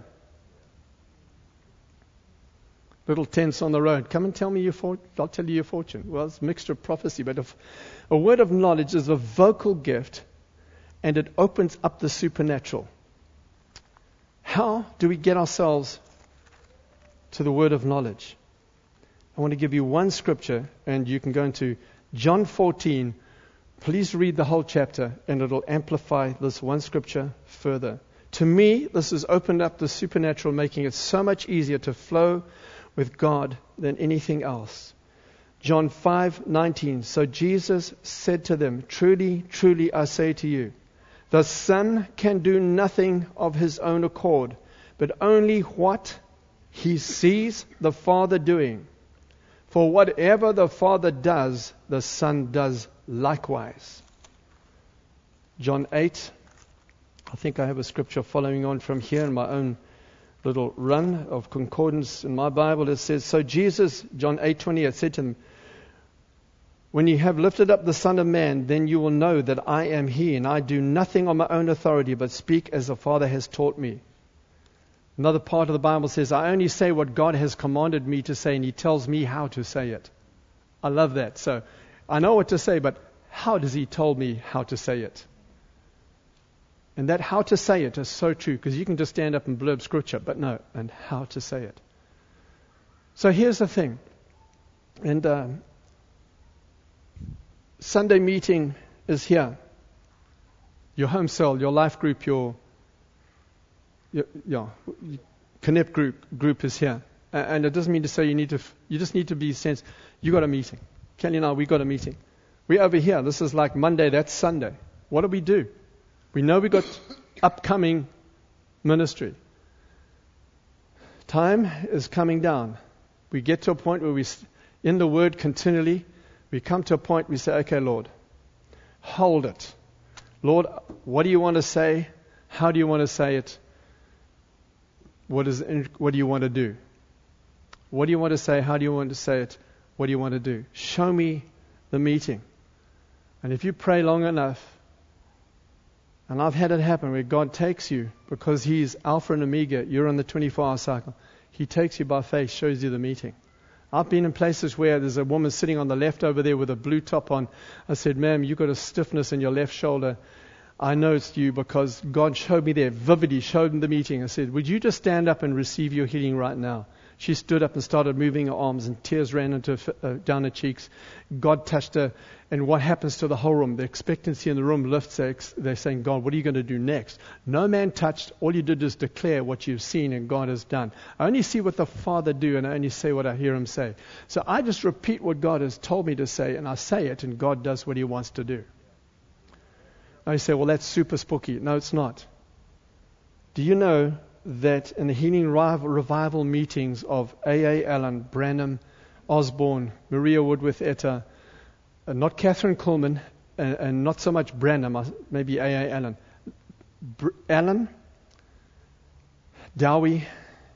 Little tents on the road. Come and tell me your fortune. I'll tell you your fortune. Well, it's a mixture of prophecy, but a word of knowledge is a vocal gift, and it opens up the supernatural. How do we get ourselves to the word of knowledge? I want to give you one scripture, and you can go into John 14. Please read the whole chapter, and it'll amplify this one scripture further. To me, this has opened up the supernatural, making it so much easier to flow with God than anything else. John 5:19. So Jesus said to them, truly, truly, I say to you, the Son can do nothing of His own accord, but only what He sees the Father doing. For whatever the Father does, the Son does likewise. John 8. I think I have a scripture following on from here in my own little run of concordance in my Bible. It says, so Jesus, John 8:28, said to them, when you have lifted up the Son of Man, then you will know that I am He, and I do nothing on my own authority, but speak as the Father has taught me. Another part of the Bible says, I only say what God has commanded me to say, and He tells me how to say it. I love that. So I know what to say, but how does He tell me how to say it? And that how to say it is so true, because you can just stand up and blurb scripture, but no, and how to say it. So here's the thing. And Sunday meeting is here. Your home cell, your life group, your connect group is here. And it doesn't mean to say you just need to be sensed. You got a meeting. Kelly and I, we got a meeting. We're over here. This is like Monday, that's Sunday. What do we do? We know we got upcoming ministry. Time is coming down. We get to a point where we're in the Word continually. We come to a point we say, okay, Lord, hold it. Lord, what do you want to say? How do you want to say it? What do you want to do? What do you want to say? How do you want to say it? What do you want to do? Show me the meeting. And if you pray long enough, and I've had it happen where God takes you, because He's Alpha and Omega, you're on the 24-hour cycle. He takes you by faith, shows you the meeting. I've been in places where there's a woman sitting on the left over there with a blue top on. I said, ma'am, you've got a stiffness in your left shoulder. I know it's you because God showed me there, vividly showed in the meeting. I said, would you just stand up and receive your healing right now? She stood up and started moving her arms, and tears ran into down her cheeks. God touched her, and what happens to the whole room? The expectancy in the room lifts. They're saying, God, what are you going to do next? No man touched. All you did is declare what you've seen and God has done. I only see what the Father do, and I only say what I hear Him say. So I just repeat what God has told me to say, and I say it, and God does what He wants to do. I say, well, that's super spooky. No, it's not. Do you know that in the healing revival meetings of A.A. Allen, Branham, Osborne, Maria Woodworth Etta, not Catherine Kuhlman, and not so much Branham, maybe A.A. Allen. Allen, Dowie,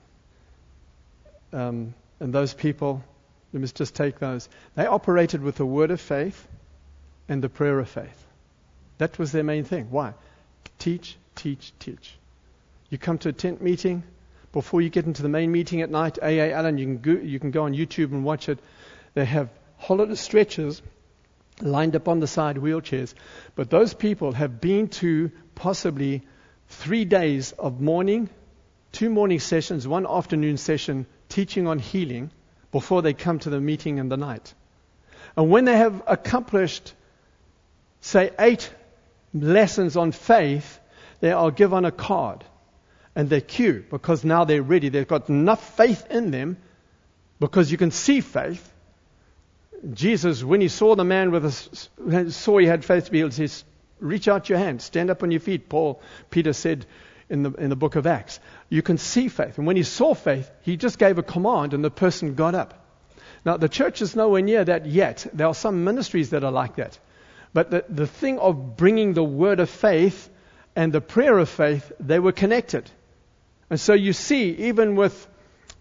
and those people, let me just take those. They operated with the word of faith and the prayer of faith. That was their main thing. Why? Teach, teach, teach. You come to a tent meeting, before you get into the main meeting at night, A.A. Allen, you can go on YouTube and watch it. They have hollowed stretchers lined up on the side, wheelchairs. But those people have been to possibly 3 days of morning, 2 morning sessions, 1 afternoon session, teaching on healing before they come to the meeting in the night. And when they have accomplished, say, 8 lessons on faith, they are given a card. And they queue because now they're ready. They've got enough faith in them because you can see faith. Jesus, when He saw the man saw he had faith to be healed, He says, reach out your hand, stand up on your feet. Peter said in the book of Acts, you can see faith. And when He saw faith, He just gave a command and the person got up. Now, the church is nowhere near that yet. There are some ministries that are like that. But the thing of bringing the word of faith and the prayer of faith, they were connected. And so you see, even with,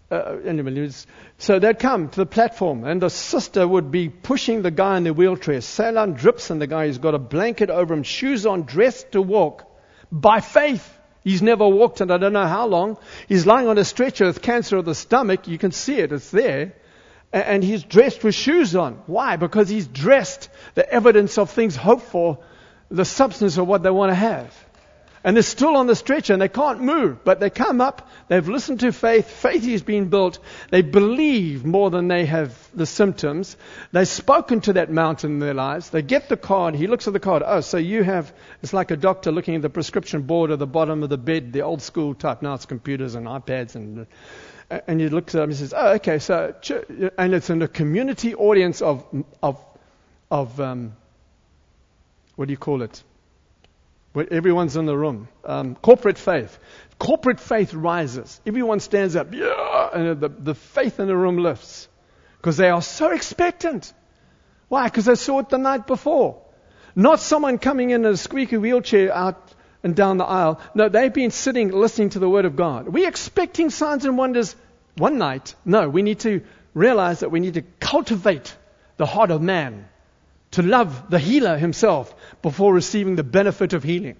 so they'd come to the platform, and the sister would be pushing the guy in the wheelchair. Saline drips on the guy. He's got a blanket over him, shoes on, dressed to walk. By faith, he's never walked in I don't know how long. He's lying on a stretcher with cancer of the stomach. You can see it. It's there. And he's dressed with shoes on. Why? Because he's dressed the evidence of things hoped for, the substance of what they want to have. And they're still on the stretcher and they can't move. But they come up, they've listened to faith, faith is being built. They believe more than they have the symptoms. They've spoken to that mountain in their lives. They get the card, he looks at the card. Oh, so you have, it's like a doctor looking at the prescription board at the bottom of the bed, the old school type. Now it's computers and iPads and he looks at him and says, oh, okay, so, and it's in a community audience of what do you call it? Where everyone's in the room. Corporate faith. Corporate faith rises. Everyone stands up. Yeah, and the faith in the room lifts. Because they are so expectant. Why? Because they saw it the night before. Not someone coming in a squeaky wheelchair out and down the aisle. No, they've been sitting listening to the Word of God. We're expecting signs and wonders one night. No, we need to realize that we need to cultivate the heart of man. To love the healer himself before receiving the benefit of healing.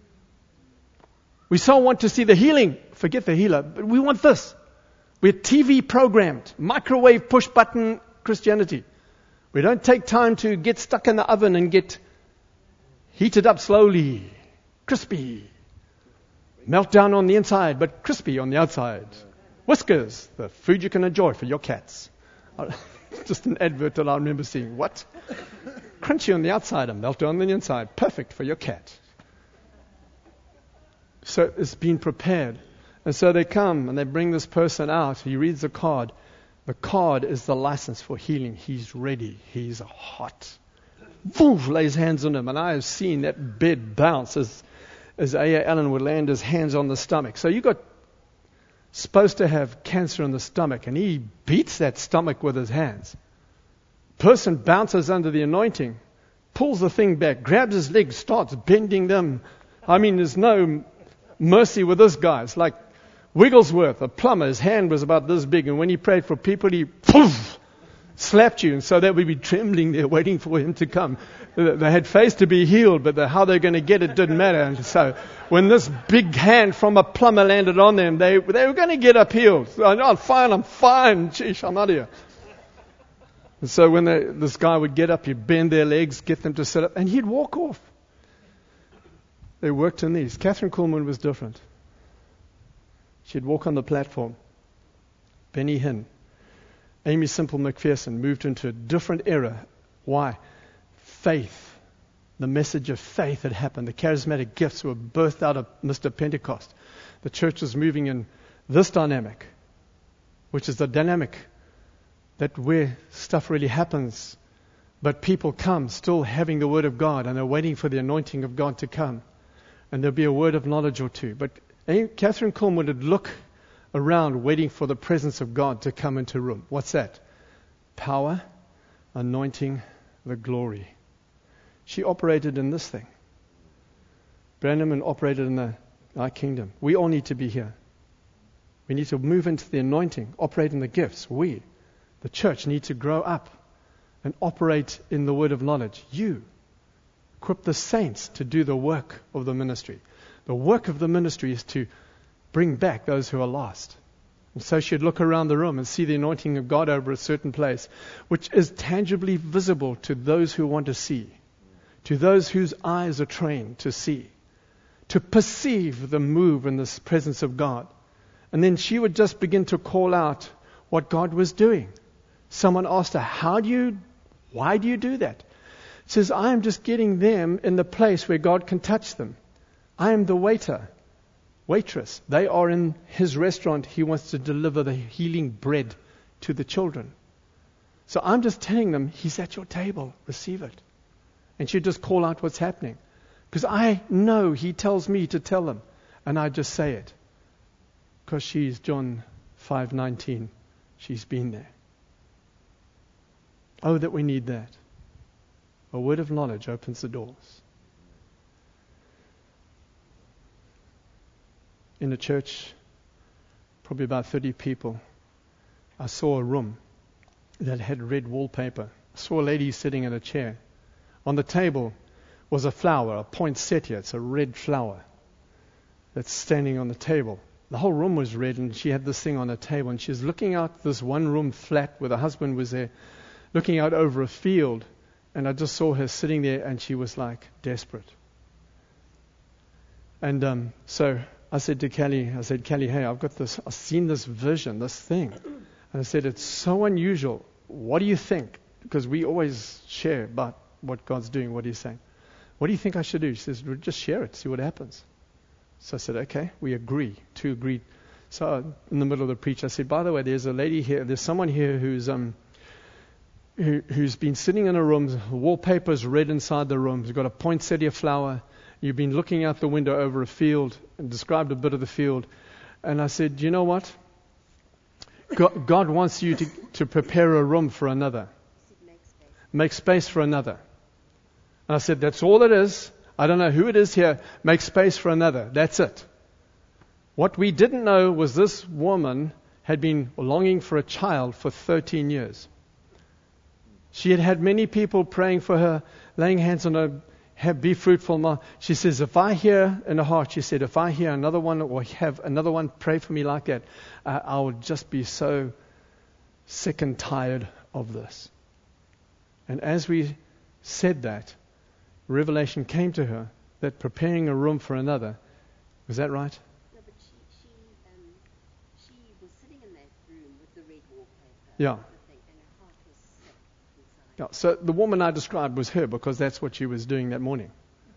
We so want to see the healing. Forget the healer. But we want this. We're TV programmed. Microwave push button Christianity. We don't take time to get stuck in the oven and get heated up slowly. Crispy. Melt down on the inside, but crispy on the outside. Whiskers. The food you can enjoy for your cats. Just an advert that I remember seeing. What? Crunchy on the outside and melted on the inside. Perfect for your cat. So it's been prepared. And so they come and they bring this person out. He reads the card. The card is the license for healing. He's ready. He's hot. Woof, lays hands on him. And I have seen that bed bounce as A.A. Allen would land his hands on the stomach. So you got supposed to have cancer in the stomach, and he beats that stomach with his hands. Person bounces under the anointing, pulls the thing back, grabs his legs, starts bending them. I mean, there's no mercy with this guy. It's like Wigglesworth, a plumber. His hand was about this big, and when he prayed for people, he poof, slapped you. And so they would be trembling there, waiting for him to come. They had faith to be healed, but how they're going to get it didn't matter. And so when this big hand from a plumber landed on them, they were going to get up healed. I'm fine. Sheesh, I'm out of here. And so when this guy would get up, he'd bend their legs, get them to sit up, and he'd walk off. They worked in these. Catherine Kuhlman was different. She'd walk on the platform. Benny Hinn, Amy Simple McPherson moved into a different era. Why? Faith. The message of faith had happened. The charismatic gifts were birthed out of Mr. Pentecost. The church was moving in this dynamic, which is the dynamic that where stuff really happens, but people come still having the word of God, and they're waiting for the anointing of God to come. And there'll be a word of knowledge or two. But Catherine Kuhlman would look around waiting for the presence of God to come into a room. What's that? Power, anointing, the glory. She operated in this thing. Branham operated in our kingdom. We all need to be here. We need to move into the anointing, operate in the gifts. We, the church, need to grow up and operate in the word of knowledge. You equip the saints to do the work of the ministry. The work of the ministry is to bring back those who are lost. And so she'd look around the room and see the anointing of God over a certain place, which is tangibly visible to those who want to see, to those whose eyes are trained to see, to perceive the move in the presence of God. And then she would just begin to call out what God was doing. Someone asked her, why do you do that? She says, I am just getting them in the place where God can touch them. I am the waitress. They are in his restaurant. He wants to deliver the healing bread to the children. So I'm just telling them, he's at your table. Receive it. And she'd just call out what's happening. Because I know he tells me to tell them. And I just say it. Because she's John 5:19. She's been there. Oh, that we need that. A word of knowledge opens the doors. In a church, probably about 30 people, I saw a room that had red wallpaper. I saw a lady sitting in a chair. On the table was a flower, a poinsettia. It's a red flower that's standing on the table. The whole room was red, and she had this thing on the table, and she was looking out this one room flat where the husband was there, looking out over a field, and I just saw her sitting there, and she was like desperate. And so I said to Kelly, hey, I've seen this vision, this thing. And I said, it's so unusual. What do you think? Because we always share about what God's doing, what he's saying. What do you think I should do? She says, well, just share it, see what happens. So I said, okay, we agree. Two agreed. So in the middle of the preach, I said, by the way, there's a lady here, there's someone here who's been sitting in a room, the wallpaper's red inside the room, he's got a poinsettia flower, you've been looking out the window over a field, and described a bit of the field. And I said, you know what? God wants you to prepare a room for another. Make space for another. And I said, that's all it is. I don't know who it is here. Make space for another. That's it. What we didn't know was this woman had been longing for a child for 13 years. She had had many people praying for her, laying hands on her, be fruitful. Ma. She says, if I hear in her heart, she said, if I hear another one or have another one pray for me like that, I will just be so sick and tired of this. And as we said that, revelation came to her that preparing a room for another, was that right? No, but she was sitting in that room with the red wallpaper. Yeah. And her heart was sick inside. Yeah. So the woman I described was her because that's what she was doing that morning.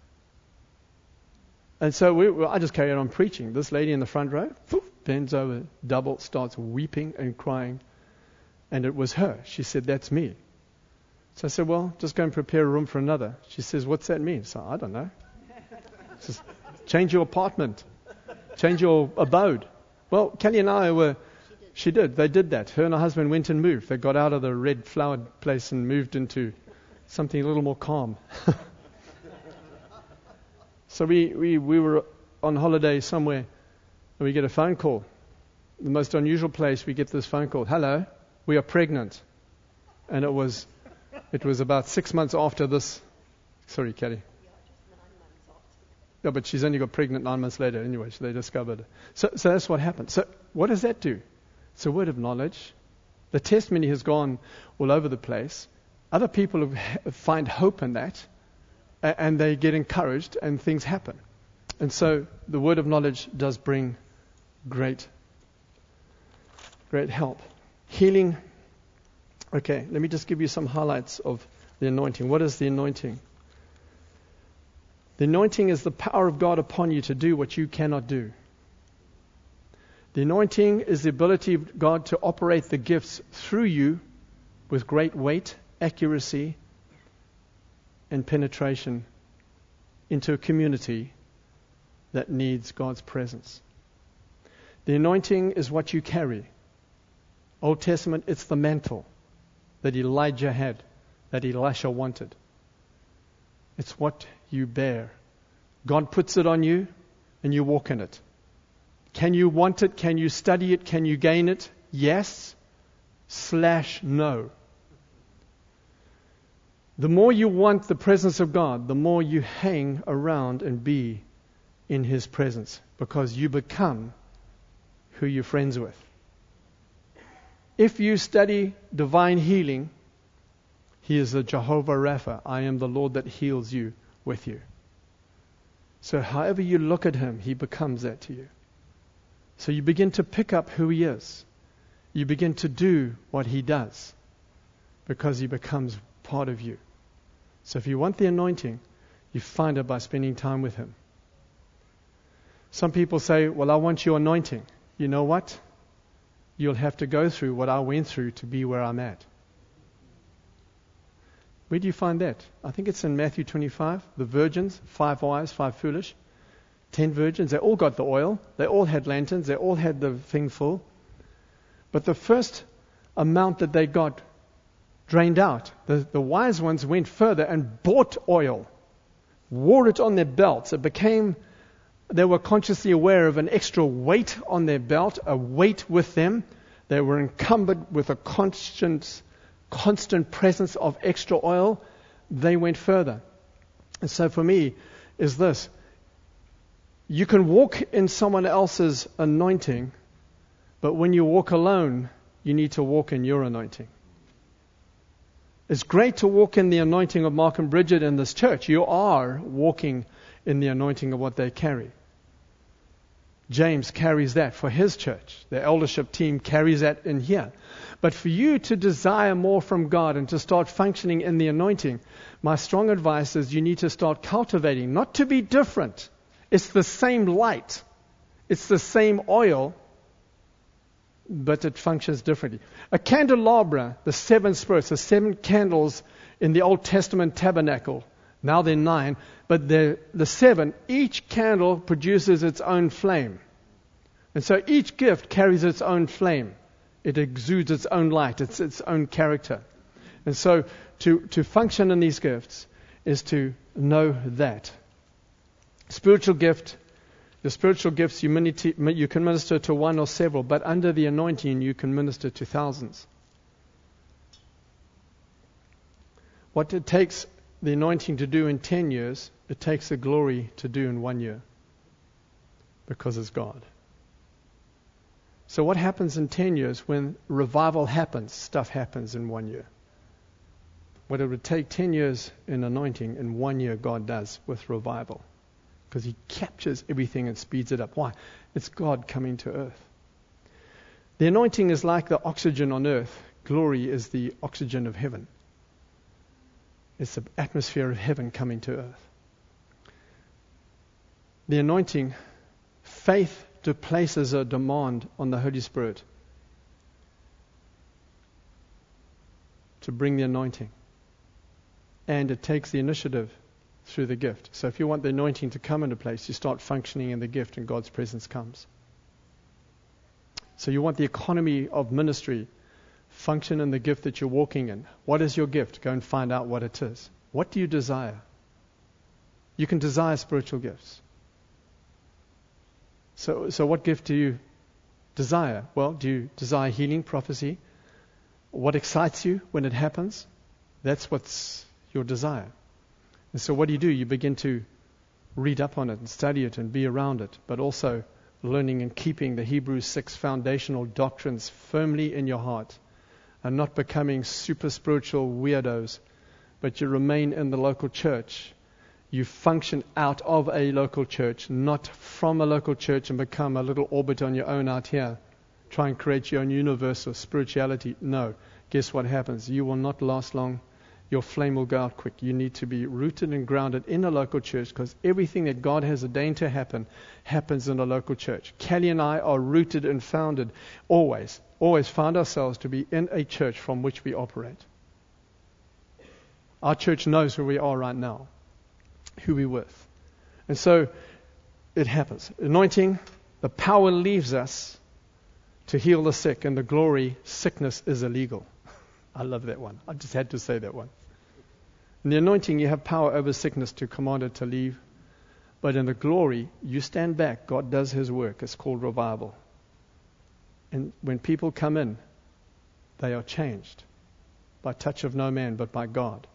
And so I just carried on preaching. This lady in the front row bends over, double, starts weeping and crying. And it was her. She said, that's me. So I said, well, just go and prepare a room for another. She says, what's that mean? So I don't know. Just change your apartment. Change your abode. Well, Kelly and I she did. They did that. Her and her husband went and moved. They got out of the red flowered place and moved into something a little more calm. So we were on holiday somewhere, and we get a phone call. The most unusual place, we get this phone call. Hello, we are pregnant. And it was about 6 months after this. Sorry, Kelly. Yeah, just 9 months after. Yeah, but she's only got pregnant 9 months later anyway, so they discovered it. So that's what happened. So what does that do? It's a word of knowledge. The testimony has gone all over the place. Other people find hope in that, and they get encouraged, and things happen. And so the word of knowledge does bring great help. Healing. Okay, let me just give you some highlights of the anointing. What is the anointing? The anointing is the power of God upon you to do what you cannot do. The anointing is the ability of God to operate the gifts through you with great weight, accuracy, and penetration into a community that needs God's presence. The anointing is what you carry. Old Testament, it's the mantle that Elijah had, that Elisha wanted. It's what you bear. God puts it on you, and you walk in it. Can you want it? Can you study it? Can you gain it? Yes/no. The more you want the presence of God, the more you hang around and be in His presence, because you become who you're friends with. If you study divine healing, He is the Jehovah Rapha. I am the Lord that heals you with you. So however you look at Him, He becomes that to you. So you begin to pick up who He is. You begin to do what He does, because He becomes part of you. So if you want the anointing, you find it by spending time with Him. Some people say, well, I want your anointing. You know what? You'll have to go through what I went through to be where I'm at. Where do you find that? I think it's in Matthew 25. The virgins, 5 wise, 5 foolish. 10 virgins, they all got the oil. They all had lanterns. They all had the thing full. But the first amount that they got drained out. The wise ones went further and bought oil. Wore it on their belts. They were consciously aware of an extra weight on their belt, a weight with them. They were encumbered with a constant presence of extra oil. They went further. And so for me is this. You can walk in someone else's anointing, but when you walk alone, you need to walk in your anointing. It's great to walk in the anointing of Mark and Bridget in this church. You are walking in the anointing of what they carry. James carries that for his church. The eldership team carries that in here. But for you to desire more from God and to start functioning in the anointing, my strong advice is you need to start cultivating, not to be different. It's the same light. It's the same oil, but it functions differently. A candelabra, the 7 spirits, the 7 candles in the Old Testament tabernacle. Now they're 9, but the 7, each candle produces its own flame. And so each gift carries its own flame. It exudes its own light, its own character. And so to function in these gifts is to know that. Spiritual gift, the spiritual gifts you can minister to one or several, but under the anointing you can minister to thousands. What it takes the anointing to do in 10 years, it takes the glory to do in 1 year, because it's God. So what happens in 10 years when revival happens? Stuff happens in 1 year. What it would take 10 years in anointing, in 1 year God does with revival. Because He captures everything and speeds it up. Why? It's God coming to earth. The anointing is like the oxygen on earth. Glory is the oxygen of heaven. It's the atmosphere of heaven coming to earth. The anointing, faith places a demand on the Holy Spirit to bring the anointing. And it takes the initiative through the gift. So if you want the anointing to come into place, you start functioning in the gift and God's presence comes. So you want the economy of ministry, function in the gift that you're walking in. What is your gift? Go and find out what it is. What do you desire? You can desire spiritual gifts. So what gift do you desire? Well, do you desire healing, prophecy? What excites you when it happens? That's what's your desire. And so what do? You begin to read up on it and study it and be around it, but also learning and keeping the Hebrews 6 foundational doctrines firmly in your heart and not becoming super spiritual weirdos, but you remain in the local church. You function out of a local church, not from a local church and become a little orbit on your own out here. Try and create your own universe of spirituality. No. Guess what happens? You will not last long. Your flame will go out quick. You need to be rooted and grounded in a local church, because everything that God has ordained to happen happens in a local church. Kelly and I are rooted and founded, always found ourselves to be in a church from which we operate. Our church knows who we are right now, who we're with. And so it happens. Anointing, the power leaves us to heal the sick, and the glory, sickness is illegal. I love that one. I just had to say that one. In the anointing, you have power over sickness to command it to leave. But in the glory, you stand back. God does His work. It's called revival. And when people come in, they are changed by touch of no man, but by God.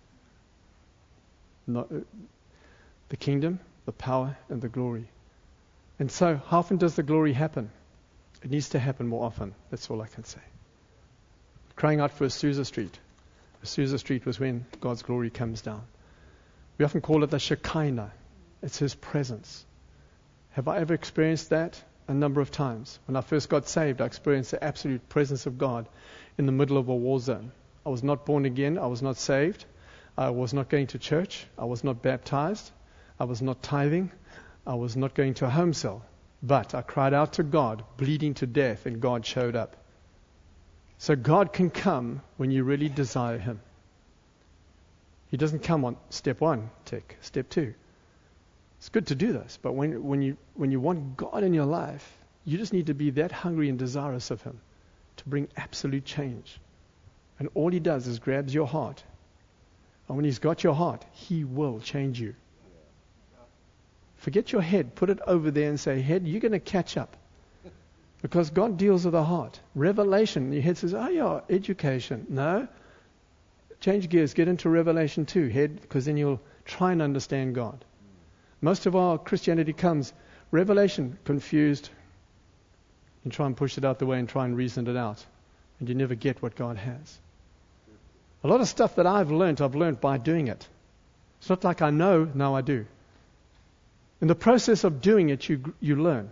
Not, the kingdom, the power, and the glory. And so, how often does the glory happen? It needs to happen more often. That's all I can say. Crying out for Azusa Street. Azusa Street was when God's glory comes down. We often call it the Shekinah. It's His presence. Have I ever experienced that? A number of times. When I first got saved, I experienced the absolute presence of God in the middle of a war zone. I was not born again. I was not saved. I was not going to church. I was not baptized. I was not tithing. I was not going to a home cell. But I cried out to God, bleeding to death, and God showed up. So God can come when you really desire Him. He doesn't come on step 1, tick, step 2. It's good to do this, but when you want God in your life, you just need to be that hungry and desirous of Him to bring absolute change. And all He does is grabs your heart. And when He's got your heart, He will change you. Forget your head. Put it over there and say, head, you're going to catch up. Because God deals with the heart. Revelation, your head says, oh yeah, education. No. Change gears, get into Revelation 2, head, because then you'll try and understand God. Most of our Christianity comes, Revelation, confused. You try and push it out the way and try and reason it out. And you never get what God has. A lot of stuff that I've learned by doing it. It's not like I know, now I do. In the process of doing it, you learn.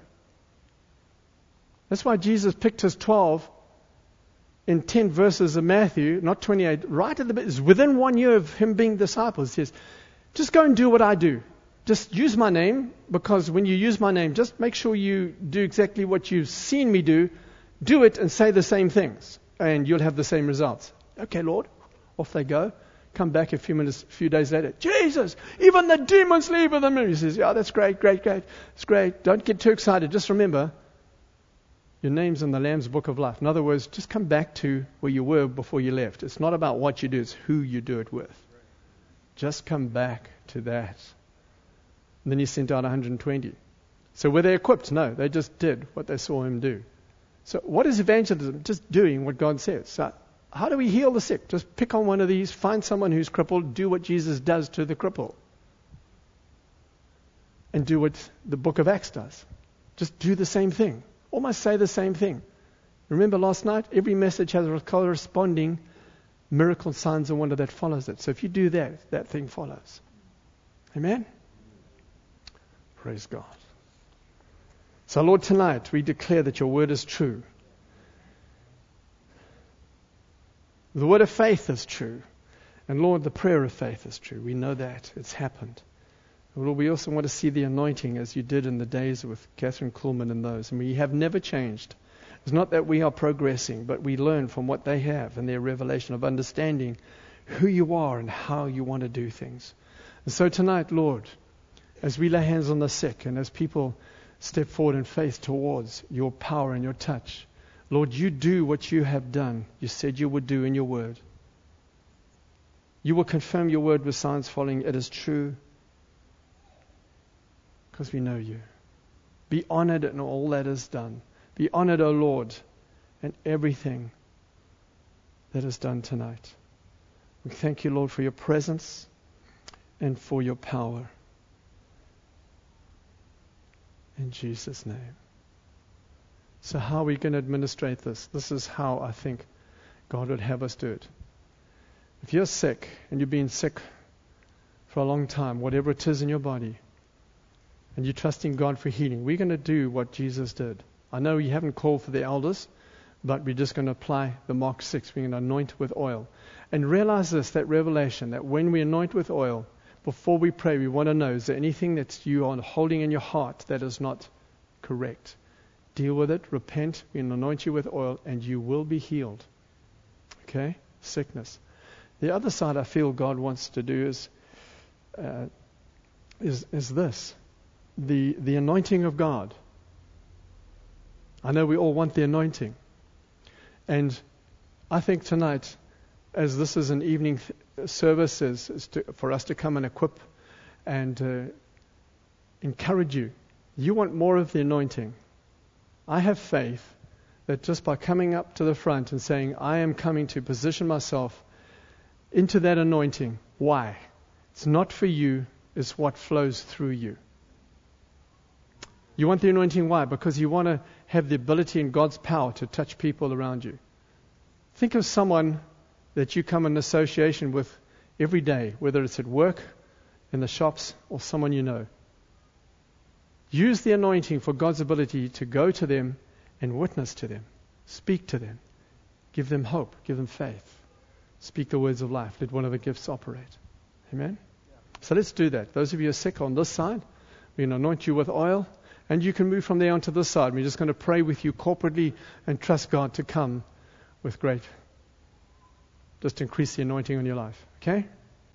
That's why Jesus picked His 12 in 10 verses of Matthew, not 28, right at the bit. Within 1 year of Him being disciples, He says, just go and do what I do. Just use my name, because when you use my name, just make sure you do exactly what you've seen me do. Do it and say the same things, and you'll have the same results. Okay, Lord. Off they go. Come back a few days later. Jesus, even the demons leave with them. He says, yeah, that's great. It's great. Don't get too excited. Just remember, your name's in the Lamb's Book of Life. In other words, just come back to where you were before you left. It's not about what you do, it's who you do it with. Just come back to that. And then He sent out 120. So were they equipped? No, they just did what they saw Him do. So what is evangelism? Just doing what God says. So how do we heal the sick? Just pick on one of these, find someone who's crippled, do what Jesus does to the cripple. And do what the book of Acts does. Just do the same thing. Almost say the same thing. Remember last night? Every message has a corresponding miracle, signs, and wonder that follows it. So if you do that, that thing follows. Amen? Praise God. So Lord, tonight we declare that Your word is true. The word of faith is true. And Lord, the prayer of faith is true. We know that. It's happened. Lord, we also want to see the anointing as You did in the days with Catherine Kuhlman and those. And we have never changed. It's not that we are progressing, but we learn from what they have and their revelation of understanding who You are and how You want to do things. And so tonight, Lord, as we lay hands on the sick and as people step forward in faith towards Your power and Your touch, Lord, You do what You have done. You said You would do in Your word. You will confirm Your word with signs following. It is true because we know You. Be honored in all that is done. Be honored, O Lord, in everything that is done tonight. We thank You, Lord, for Your presence and for Your power. In Jesus' name. So how are we going to administrate this? This is how I think God would have us do it. If you're sick and you've been sick for a long time, whatever it is in your body, and you're trusting God for healing, we're going to do what Jesus did. I know you haven't called for the elders, but we're just going to apply the Mark 6. We're going to anoint with oil. And realize this, that revelation, that when we anoint with oil, before we pray, we want to know, is there anything that you are holding in your heart that is not correct? Deal with it, repent, we anoint you with oil, and you will be healed. Okay? Sickness. The other side I feel God wants to do is this. The anointing of God. I know we all want the anointing. And I think tonight, as this is an evening service, is for us to come and equip and encourage you. You want more of the anointing. I have faith that just by coming up to the front and saying, I am coming to position myself into that anointing. Why? It's not for you, it's what flows through you. You want the anointing, why? Because you want to have the ability and God's power to touch people around you. Think of someone that you come in association with every day, whether it's at work, in the shops, or someone you know. Use the anointing for God's ability to go to them and witness to them, speak to them, give them hope, give them faith, speak the words of life. Let one of the gifts operate. Amen? So let's do that. Those of you who are sick on this side, we're going to anoint you with oil, and you can move from there onto this side. We're just going to pray with you corporately and trust God to come with great, just increase the anointing on your life. Okay?